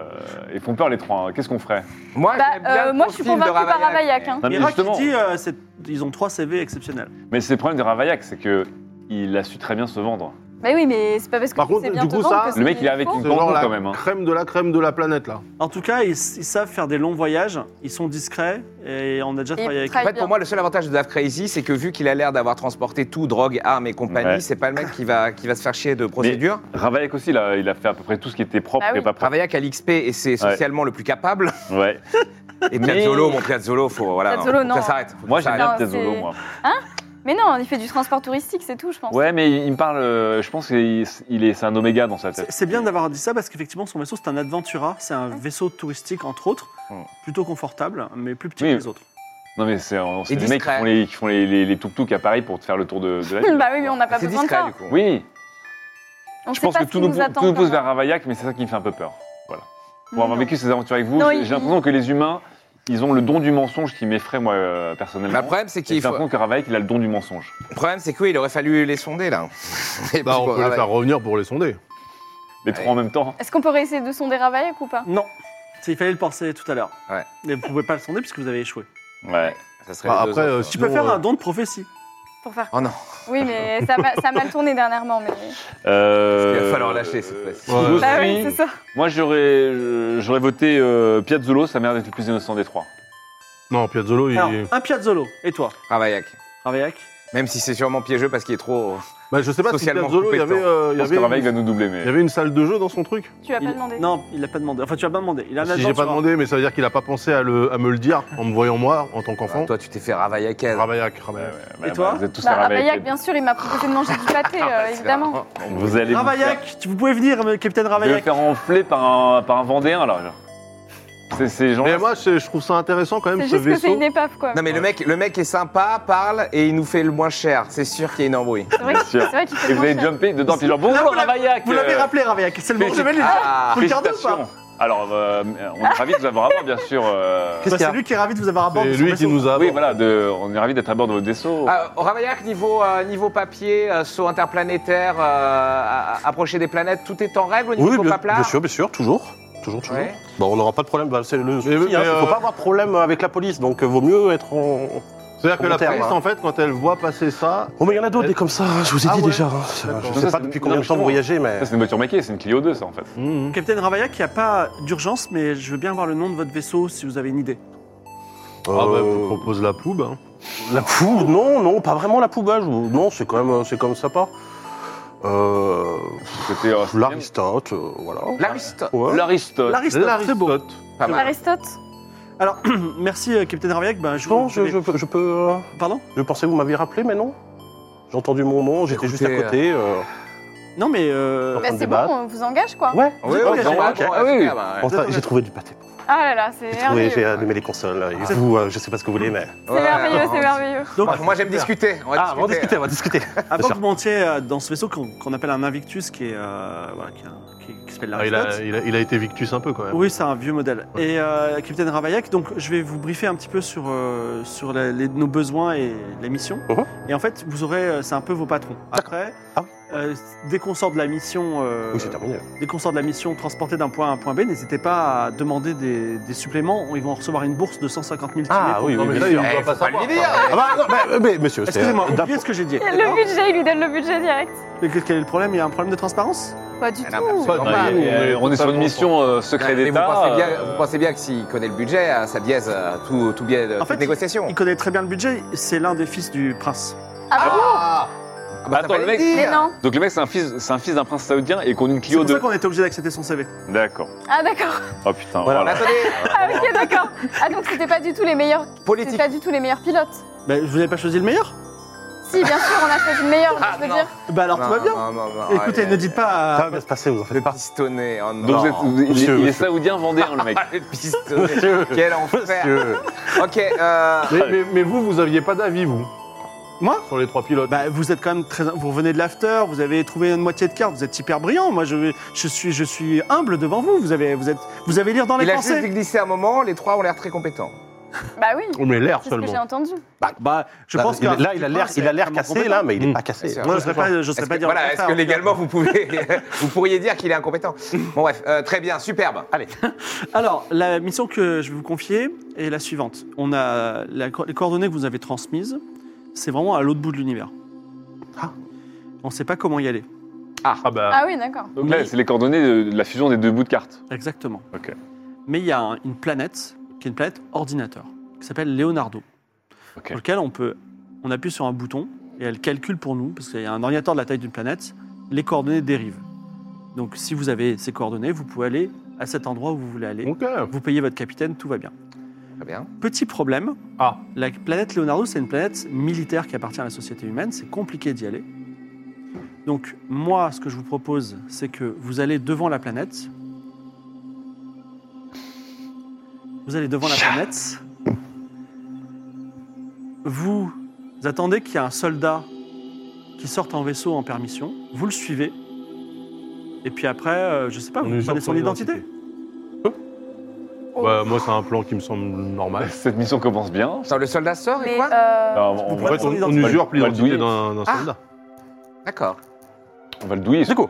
S9: euh, ils font peur les trois. hein. Qu'est-ce qu'on ferait?
S8: Moi,
S6: Bah,
S8: j'aime bien
S6: euh,
S8: le
S6: moi, je suis
S8: profil de
S6: convaincue par Ravaillac. hein.
S9: Non, mais
S3: Miracle, il
S9: justement,
S3: dit euh, c'est- ils ont trois C V exceptionnels.
S9: mais c'est le problème de Ravaillac, c'est que il a su très bien se vendre.
S6: Bah oui, mais c'est pas parce que
S7: Par
S6: tu
S7: contre,
S6: sais bien
S7: du
S6: te
S7: coup,
S6: vendre
S7: ça,
S6: que
S9: Le
S6: c'est
S9: mec, il est avec
S6: faux.
S9: une
S7: C'est genre
S9: bambou
S7: la
S9: quand même. hein.
S7: crème de la crème de la planète, là.
S3: En tout cas, ils, ils savent faire des longs voyages, ils sont discrets et on a déjà
S6: Et
S3: travaillé avec
S6: très
S8: En fait,
S6: bien.
S8: pour moi, le seul avantage de Daft Crazy, c'est que vu qu'il a l'air d'avoir transporté tout, drogue, armes et compagnie,
S9: Ouais.
S8: c'est pas le mec qui va, qui va se faire chier de procédure.
S9: Ravaillac aussi, là, il a fait à peu près tout ce qui était propre
S6: Bah oui.
S9: et pas propre.
S8: Ravaillac a l'X P et c'est socialement le plus capable.
S9: Ouais.
S8: Et
S9: Mais-
S8: Piazzolo, mon Piazzolo, faut, voilà,
S6: Piazzolo,
S8: faut que
S6: non.
S8: ça s'arrête. Faut que
S9: Moi,
S8: ça
S9: j'aime
S8: s'arrête.
S9: bien
S6: Non,
S9: Piazzolo,
S6: c'est-
S9: moi.
S6: Mais non, il fait du transport touristique, c'est tout, je pense.
S9: Ouais, mais il me parle. euh, Je pense qu'il il est, c'est un oméga dans sa
S3: C'est
S9: tête.
S3: c'est bien d'avoir dit ça parce qu'effectivement, son vaisseau, c'est un Adventura. C'est un vaisseau touristique, entre autres.
S8: Mm.
S3: Plutôt confortable, mais plus petit
S9: Oui.
S3: que les autres.
S9: Non, mais c'est c'est
S8: Et
S9: des mecs qui
S8: discret.
S9: font les, qui font les, les, les tuk-tuk à Paris pour te faire le tour de, de la ville.
S6: Bah oui, mais on n'a pas
S8: C'est
S6: besoin de
S8: discret,
S6: ça.
S8: du coup.
S9: Oui,
S6: On
S9: je
S6: sait
S9: pense
S6: pas
S9: que
S6: ce
S9: tout
S6: qui
S9: nous,
S6: nous
S9: pou-
S6: attend.
S9: tout nous pousse
S6: quand
S9: vers
S6: même.
S9: Ravaillac, mais c'est ça qui me fait un peu peur. Voilà. Pour avoir
S6: Non.
S9: vécu ces aventures avec vous,
S6: Non,
S9: j'ai
S6: il-
S9: j'ai l'impression que les humains, ils ont le don du mensonge qui m'effraie, moi, euh,
S8: Bah,
S9: personnellement.
S8: le problème, c'est
S9: Et
S8: qu'il
S9: j'ai
S8: faut...
S9: l'impression que Ravaillac, il a le don du mensonge.
S8: Le problème, c'est que oui, il aurait fallu les sonder, là. Et
S7: Bah,
S8: puis,
S7: on
S8: bon,
S7: peut les
S8: Ravaillac-
S7: faire revenir pour les sonder.
S9: Les trois
S8: Ouais.
S9: en même temps.
S6: Est-ce qu'on peut réessayer de sonder Ravaillac ou pas?
S3: Non, C'est- il fallait le penser tout à l'heure.
S8: Ouais.
S3: Mais vous ne pouvez pas le sonder puisque vous avez échoué.
S9: Ouais.
S8: Ça serait
S7: Bah,
S8: les deux
S7: après,
S8: autres,
S7: euh,
S8: quoi.
S3: Tu peux
S7: Sinon,
S3: faire
S7: euh,
S3: un don de prophétie.
S6: Pour faire.
S8: Oh non,
S6: Oui, mais ça, a- ça a mal tourné dernièrement. Mais...
S9: Euh,
S8: il va falloir lâcher cette fois-ci.
S7: Ouais.
S9: Je
S6: Bah oui,
S9: suis-
S6: c'est ça.
S9: Moi, j'aurais j'aurais voté euh, Piazzolo, ça a l'air d'être le plus innocent des trois.
S7: Non, Piazzolo, il...
S3: Alors, un Piazzolo. Et toi,
S8: Ravaillac.
S3: Ravaillac?
S8: Même si c'est sûrement piégeux parce qu'il est trop...
S7: Bah, je sais pas si
S8: Socialement
S7: Piazzolo, il y avait,
S8: compétent.
S7: euh, il
S9: Je
S7: y
S9: pense que
S7: avait,
S9: Ravaillac va
S7: une...
S9: nous doubler,
S7: il y
S9: mais.
S7: avait une salle de jeu dans son truc.
S6: Tu as pas
S3: Il-
S6: demandé.
S3: Non, il l'a pas demandé. Enfin, tu as pas demandé. Il a un
S7: Si j'ai pas
S3: Adventura.
S7: demandé, mais ça veut dire qu'il a pas pensé à, le, à me le dire en me voyant moi en tant qu'enfant.
S8: Ah, toi, tu t'es fait Ravaillac.
S7: Ravaillac,
S9: Ouais,
S7: Ravaillac.
S9: ouais,
S3: Et
S9: bah,
S3: toi
S9: Vous êtes tous
S6: Bah,
S9: à Ravaillac.
S6: Ravaillac, bien sûr, il m'a proposé de manger du pâté, euh, évidemment.
S9: Vous allez vous faire,
S3: Ravaillac, tu- vous pouvez venir, euh, capitaine
S9: vous allez vous
S3: Ravaillac.
S9: faire enfler par un, par un Vendéen, là. genre. C'est ces gens
S7: Mais moi, je, je trouve ça intéressant quand même,
S6: C'est
S7: ce
S6: juste que c'est
S7: vaisseau.
S6: une épave, quoi.
S8: Non mais le mec, le mec est sympa, parle et il nous fait le moins cher. C'est sûr qu'il y a une embrouille.
S6: C'est vrai,
S9: Bien
S6: que-
S9: sûr.
S6: c'est vrai qu'il fait
S9: Et
S6: le
S9: vous
S6: moins
S9: allez
S6: cher.
S9: jumper dedans, puis genre
S3: Là,
S9: bonjour
S3: vous l'avez-
S9: Ravaillac.
S3: Vous l'avez
S9: euh,
S3: rappelé, Ravaillac. C'est le moment où je vais le dire.
S8: Ah,
S3: Vous le gardez ou pas
S9: Félicitations. Alors, euh, on est ravis de vous avoir à bord, bien sûr. euh,
S3: Bah,
S10: qu'il y
S3: C'est
S10: a
S3: lui qui est ravi de vous avoir à bord de
S7: C'est
S3: son
S7: lui qui
S3: vaisseau.
S7: nous a.
S9: Oui, voilà, de, on est ravis d'être à bord de votre vaisseau.
S8: Ah, au Ravaillac, niveau, euh, niveau papier, euh, saut interplanétaire, euh, à- à- approcher des planètes, tout est en règle au niveau
S10: Oui, bien,
S8: paplard
S10: bien sûr, bien sûr, toujours. Toujours, toujours.
S8: Ouais.
S10: Bon, on n'aura pas de problème. Bah, c'est le souci,
S7: Mais- mais,
S10: hein, il ne faut
S7: euh,
S10: pas avoir de problème avec la police, donc euh, vaut mieux être en.
S7: C'est-à-dire que
S10: Bon
S7: la
S10: terme,
S7: police,
S10: hein.
S7: en fait, quand elle voit passer ça.
S10: Oh, mais il y en a d'autres des comme ça, hein, je vous ai
S7: Ah
S10: dit
S7: ouais.
S10: déjà. hein.
S7: D'accord.
S10: Je
S9: Non,
S10: sais
S9: ça,
S10: pas
S9: c'est-
S10: depuis
S9: non,
S10: combien de temps
S9: justement.
S10: vous voyagez, mais.
S9: Ça, c'est une voiture maquée, c'est une Clio deux, ça, en fait.
S7: Mhm.
S3: Capitaine Ravaillac, il n'y a pas d'urgence, mais je veux bien avoir le nom de votre vaisseau si vous avez une idée.
S7: Ah bah, je
S10: Euh,
S7: propose la poube. Hein.
S10: La poube, non, non, pas vraiment la poubelle. Non, c'est quand même, c'est comme sympa. Euh,
S9: C'était euh, c'était
S10: L'Aristote, euh, voilà.
S8: L'Aristote.
S10: Ouais.
S9: l'Aristote.
S3: L'Aristote, très beau.
S7: L'Aristote.
S8: Pas mal.
S6: Aristote.
S3: Alors, merci, euh, capitaine Ravaillac. Ben, je,
S10: Non,
S3: vous-
S10: je, je, peux- je peux. euh,
S3: Pardon
S10: Je pensais que vous m'aviez rappelé, mais non. J'ai entendu mon nom, j'étais juste à
S8: Écoutez,
S10: côté. euh,
S3: Non, mais... euh,
S10: En
S6: Bah,
S10: train de
S6: c'est
S10: débattre.
S6: bon, on vous engage, quoi.
S10: Ouais,
S8: Oui,
S3: êtes
S8: oui,
S3: engagé,
S8: bon,
S3: ok.
S8: bon,
S9: Ah oui,
S8: c'est
S9: oui.
S8: bien, bah, ouais.
S10: bon, ça, j'ai trouvé du pâté.
S6: Ah là là, c'est
S10: J'ai trouvé-
S6: merveilleux.
S10: J'ai allumé les consoles. Et
S3: C'est-
S10: vous, euh, je sais pas ce que vous voulez, mais.
S6: C'est
S8: Ouais,
S6: merveilleux,
S8: ouais,
S6: c'est
S8: ouais.
S6: merveilleux.
S3: Donc,
S8: Enfin, moi j'aime discuter. On va
S10: Ah, on va discuter, on va discuter.
S3: avant que vous montiez euh, dans ce vaisseau qu'on qu'on appelle un Invictus, qui est... euh, voilà, qui, est un- qui- qui s'appelle
S7: Ah, il, a,
S3: l'Aristote.
S7: il, a, il a été Victus un peu quand même.
S3: Oui, c'est un vieux modèle.
S7: Ouais.
S3: Et euh, capitaine Ravaillac, donc je vais vous briefer un petit peu sur, euh, sur la- les- nos besoins et les missions.
S10: Mhm.
S3: Et en fait, vous aurez, euh, c'est un peu vos patrons. Après,
S10: Ah.
S3: euh, dès qu'on sort de la mission, euh,
S10: Oui, c'est terminé.
S3: dès qu'on sort de la mission transportée d'un point A à un point B, n'hésitez pas à demander des, des suppléments. Ils vont recevoir une bourse de cent cinquante mille
S10: Ah, oui,
S7: Non,
S10: oui,
S7: mais
S10: bien
S7: ça, il
S10: sûr.
S7: ne
S8: Eh,
S7: doit pas
S8: faut pas
S7: savoir.
S8: lui dire.
S10: Ah bah, non, mais, mais, monsieur, c'est.
S3: Excusez-moi,
S10: d'un-
S3: oubliez ce que j'ai dit.
S6: Le budget, il lui donne le budget direct.
S3: Mais Quel est le problème? Il y a un problème de transparence?
S6: Pas du
S8: Ah non,
S6: tout.
S8: absolument
S7: Pas
S8: pas.
S7: du tout.
S9: Et, euh, on est sur une mission euh, secret
S8: Mais vous
S9: d'État.
S8: pensez, bien,
S9: euh,
S8: vous pensez bien que s'il connaît le budget, euh, ça biaise euh, tout, tout biais de
S3: En
S8: toute
S3: fait,
S8: négociation.
S3: Il connaît très bien le budget. C'est l'un des fils du prince.
S6: Ah bon?
S8: Ah bah,
S9: Attends,
S8: ça
S9: le
S8: fallait
S9: mec-
S8: dire.
S6: Mais non.
S9: Donc le mec, c'est un fils, c'est un fils d'un prince saoudien et qu'on a une
S3: C'est
S9: Clio
S3: pour ça
S9: deux.
S3: qu'on était obligé d'accepter son C V.
S9: D'accord.
S6: Ah d'accord.
S9: Oh putain.
S10: Voilà.
S8: Mais
S9: voilà.
S8: attendez,
S6: Ah ok, d'accord. Ah donc c'était pas du tout les meilleurs. C'était
S8: politique.
S6: pas du tout les meilleurs pilotes.
S3: Ben, vous n'avez pas choisi le meilleur?
S6: Si, bien sûr, on a choisi le meilleur.
S8: Ah,
S6: je veux
S8: non.
S6: dire.
S3: Bah alors tout va bien.
S8: Non, non, non,
S3: Écoutez,
S8: ouais,
S3: ne dites pas... à-
S10: Ça va bien se passer, vous en
S8: Le
S10: faites pas.
S8: pistonné, oh non.
S9: Donc vous êtes- vous- il, est-
S10: Monsieur,
S9: il est
S10: monsieur.
S9: saoudien vendéen, le mec.
S8: Le pistonné. Quel enfer.
S10: Monsieur.
S8: Ok, euh,
S7: Mais, mais- mais vous, vous aviez pas d'avis, vous,
S3: Moi
S7: sur les trois pilotes.
S3: Bah, vous êtes quand même très. Vous revenez de l'after, vous avez trouvé une moitié de carte, vous êtes hyper brillant. Moi, je, je, suis, je suis humble devant vous. Vous avez, vous êtes, vous avez lire dans les
S8: il a juste
S3: pensées.
S8: glissé un moment, les trois ont l'air très compétents.
S6: Bah oui.
S7: Oh, mais l'air
S6: C'est ce que j'ai
S7: seulement.
S6: entendu.
S3: Bah, je
S10: Là,
S3: pense que.
S10: il- là, il a l'air, il a l'air cassé, là, mais il n'est
S7: Mm.
S10: pas cassé.
S8: Bien sûr.
S3: Moi, je serais pas, je
S8: Est-ce
S3: serais
S8: que,
S3: pas dire. le
S8: voilà, est-ce
S3: contraire,
S8: que
S3: en tout cas.
S8: légalement vous pouvez, vous pourriez dire qu'il est incompétent Bon bref, euh, très bien, superbe.
S10: Allez.
S3: Alors, la mission que je vais vous confier est la suivante. On a la co- les coordonnées que vous avez transmises. C'est vraiment à l'autre bout de l'univers.
S10: Ah.
S3: On ne sait pas comment y aller.
S7: Ah bah,
S6: Ah oui, d'accord.
S9: Donc là,
S3: Mais-
S9: c'est les coordonnées de, de la fusion des deux bouts de carte.
S3: Exactement.
S9: Ok.
S3: Mais il y a un- une planète, qui est une planète ordinateur, qui s'appelle Leonardo,
S9: Ok.
S3: sur lequel on peut, on appuie sur un bouton et elle calcule pour nous, parce qu'il y a un ordinateur de la taille d'une planète, les coordonnées dérivent. Donc si vous avez ces coordonnées, vous pouvez aller à cet endroit où vous voulez aller.
S7: ok.
S3: Vous payez votre capitaine, tout va bien.
S8: Très bien.
S3: Petit problème,
S7: Ah,
S3: la planète Leonardo, c'est une planète militaire qui appartient à la société humaine, c'est compliqué d'y aller. Donc moi, ce que je vous propose, c'est que vous allez devant la planète. Vous allez devant la planète. Vous attendez qu'il y ait un soldat qui sorte en vaisseau en permission. Vous le suivez. Et puis après, euh, je sais pas,
S7: on
S3: vous
S7: est
S3: prenez
S7: sur
S3: son identité.
S7: Bah, moi, c'est un plan qui me semble normal.
S9: Cette mission commence bien.
S8: Attends, le soldat sort et
S6: Mais
S8: quoi
S6: euh,
S9: Alors, on,
S3: Vous
S7: En
S9: va,
S3: prenez
S7: fait,
S3: son
S7: on, on
S3: identité.
S7: usurpe
S9: On va le
S7: l'identité
S9: douiller.
S7: d'un d'un
S8: Ah.
S7: soldat.
S8: D'accord.
S9: on va le douiller.
S10: Du coup,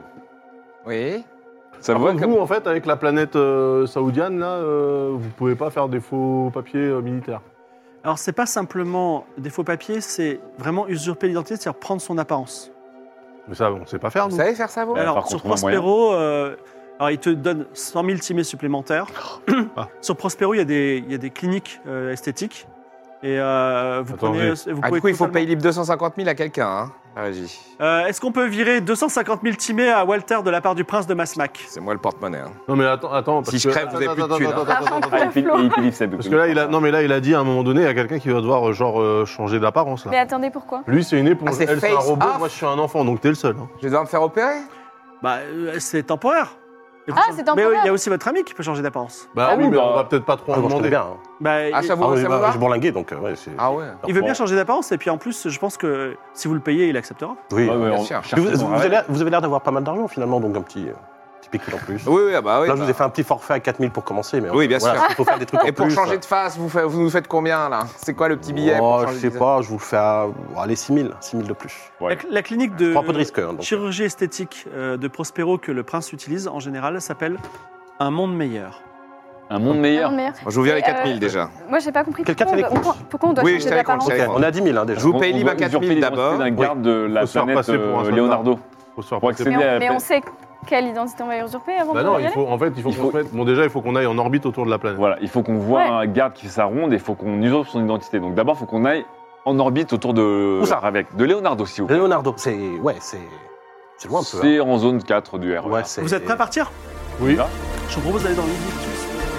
S8: Oui.
S9: Ça
S7: Par
S9: va
S7: contre, vous, en fait, avec la planète euh, saoudienne, là, euh, vous pouvez pas faire des faux papiers euh, militaires.
S3: Alors c'est pas simplement des faux papiers, c'est vraiment usurper l'identité, c'est-à-dire prendre son apparence.
S7: Mais ça, on sait pas faire,
S8: Vous
S7: nous.
S8: savez faire ça, vous
S9: Ouais.
S3: Alors,
S9: par
S3: sur
S9: contre, on a moyen.
S3: Prospero, euh, alors, il te donne cent mille timés supplémentaires.
S7: Ah.
S3: Sur Prospero, il y a des, il y a des cliniques euh, esthétiques. Et euh, vous
S7: Attendez.
S3: prenez. Vous
S8: Ah,
S3: pouvez
S8: du coup, il faut
S3: totalement-
S8: payer libre deux cent cinquante mille à quelqu'un, hein, la régie.
S3: Euh, Est-ce qu'on peut virer deux cent cinquante mille timés à Walter de la part du prince de Masmac?
S8: C'est moi le porte-monnaie. Hein.
S7: Non, mais attends, attends. parce
S8: Si je
S7: que-
S8: crève, vous avez
S7: attends,
S8: plus de
S7: attends,
S8: thunes,
S7: attends,
S8: hein.
S7: attends, attends,
S9: Ah, il paye-
S6: Flo.
S9: il paye Seb.
S7: Parce que là, il a, non, mais là, il a dit à un moment donné, il y a quelqu'un qui va devoir, genre, euh, changer d'apparence,
S6: mais
S7: là.
S6: attendez, pourquoi
S7: Lui, c'est une éponge.
S8: Ah, c'est
S7: Elle, c'est un
S8: face
S7: robot.
S8: off.
S7: Moi, je suis un enfant, donc t'es le seul. hein.
S8: Je vais devoir me faire opérer
S3: Bah, euh, c'est temporaire. Et vous
S6: Ah,
S3: changez-
S6: c'est temporaire.
S3: Mais il y a aussi votre ami qui peut changer d'apparence.
S7: Bah
S6: Ah
S7: oui,
S6: oui,
S7: mais
S9: bah,
S7: on va peut-être pas trop
S10: ah,
S7: en
S10: moi, je connais
S7: demander.
S10: bien. hein.
S3: Bah,
S8: Ah,
S3: il-
S8: ça vous,
S10: Ah oui,
S8: ça vous
S10: bah,
S8: va
S10: je bourlinguais, donc euh, ouais, c'est.
S8: Ah ouais.
S3: il veut bien
S10: Bon.
S3: changer d'apparence et puis en plus, je pense que si vous le payez, il acceptera.
S10: Oui.
S9: Ouais, ouais,
S8: bien
S9: on
S8: sûr.
S9: cherche
S10: Vous,
S9: son
S10: vous
S9: arrêt.
S10: avez l'air- vous avez l'air d'avoir pas mal d'argent finalement, donc un petit, euh, petit pécule en plus.
S8: Oui, oui, ah bah oui.
S10: Là, je
S8: bah.
S10: vous ai fait un petit forfait à quatre mille pour commencer, mais
S8: Oui, bien
S10: voilà,
S8: sûr.
S10: il faut faire des trucs en
S8: Et pour
S10: plus.
S8: changer de face, vous, faites- vous nous faites combien, là C'est quoi le petit billet pour
S10: Oh,
S8: changer
S10: je
S8: de
S10: sais
S8: visage
S10: pas, je vous le fais à allez, six mille, six mille de plus.
S9: Ouais.
S3: La, la clinique de
S10: Je prends un peu de risque. hein, donc.
S3: chirurgie esthétique euh, de Prospero que le prince utilise en général s'appelle Un monde meilleur.
S9: Un monde meilleur.
S6: meilleur.
S8: Bon, je vous vire les
S6: Et,
S8: quatre
S6: euh,
S8: mille déjà.
S6: Moi, j'ai pas compris.
S10: Quelqu'un
S6: Pourquoi on,
S10: fait les
S6: doit- on- pourquoi on doit
S8: Oui,
S6: changer
S8: je t'avais
S6: d'apparence
S8: compris.
S10: Ok, on est à dix mille hein, déjà.
S8: Je vous
S9: On-
S8: paye
S9: on
S8: libre à
S9: doit
S8: quatre mille
S9: usurper
S8: d'abord.
S9: l'identité d'un garde de la
S7: Faut se faire
S9: planète
S7: passer pour un
S9: euh,
S7: soldat.
S9: Leonardo.
S7: Faut se faire
S9: Pour
S7: passer
S9: accéder
S6: Mais
S9: à
S6: on,
S9: la
S6: mais on
S9: planète.
S6: sait quelle identité on va usurper avant
S7: Bah
S6: de
S7: non,
S6: y
S7: il
S6: aller
S7: faut, en fait, il faut
S9: Il
S7: qu'on
S9: faut-
S7: se mette. Bon, déjà, il faut qu'on aille en orbite autour de la planète.
S9: Voilà, il faut qu'on voit
S6: Ouais.
S9: un garde qui fait sa ronde et il faut qu'on usurpe son identité. Donc d'abord, il faut qu'on aille en orbite autour de
S10: Où ça
S9: avec de Leonardo, si vous plaît.
S10: Leonardo, c'est. Ouais, c'est. C'est loin un peu. hein.
S9: C'est en zone quatre du R E R.
S10: Ouais, c'est-
S3: Vous êtes prêts à partir?
S7: Oui.
S9: Là.
S3: Je vous propose d'aller dans l'Igniftus.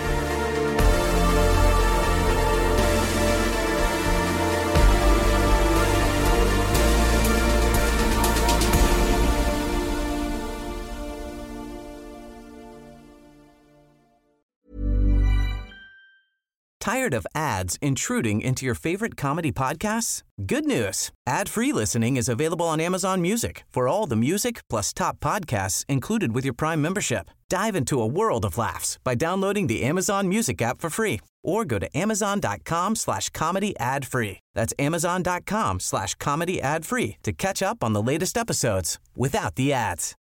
S11: Tired of ads intruding into your favorite comedy podcasts? Good news. Ad-free listening is available on Amazon Music for all the music plus top podcasts included with your Prime membership. Dive into a world of laughs by downloading the Amazon Music app for free or go to amazon.com slash comedy ad free. That's amazon.com slash comedy ad free to catch up on the latest episodes without the ads.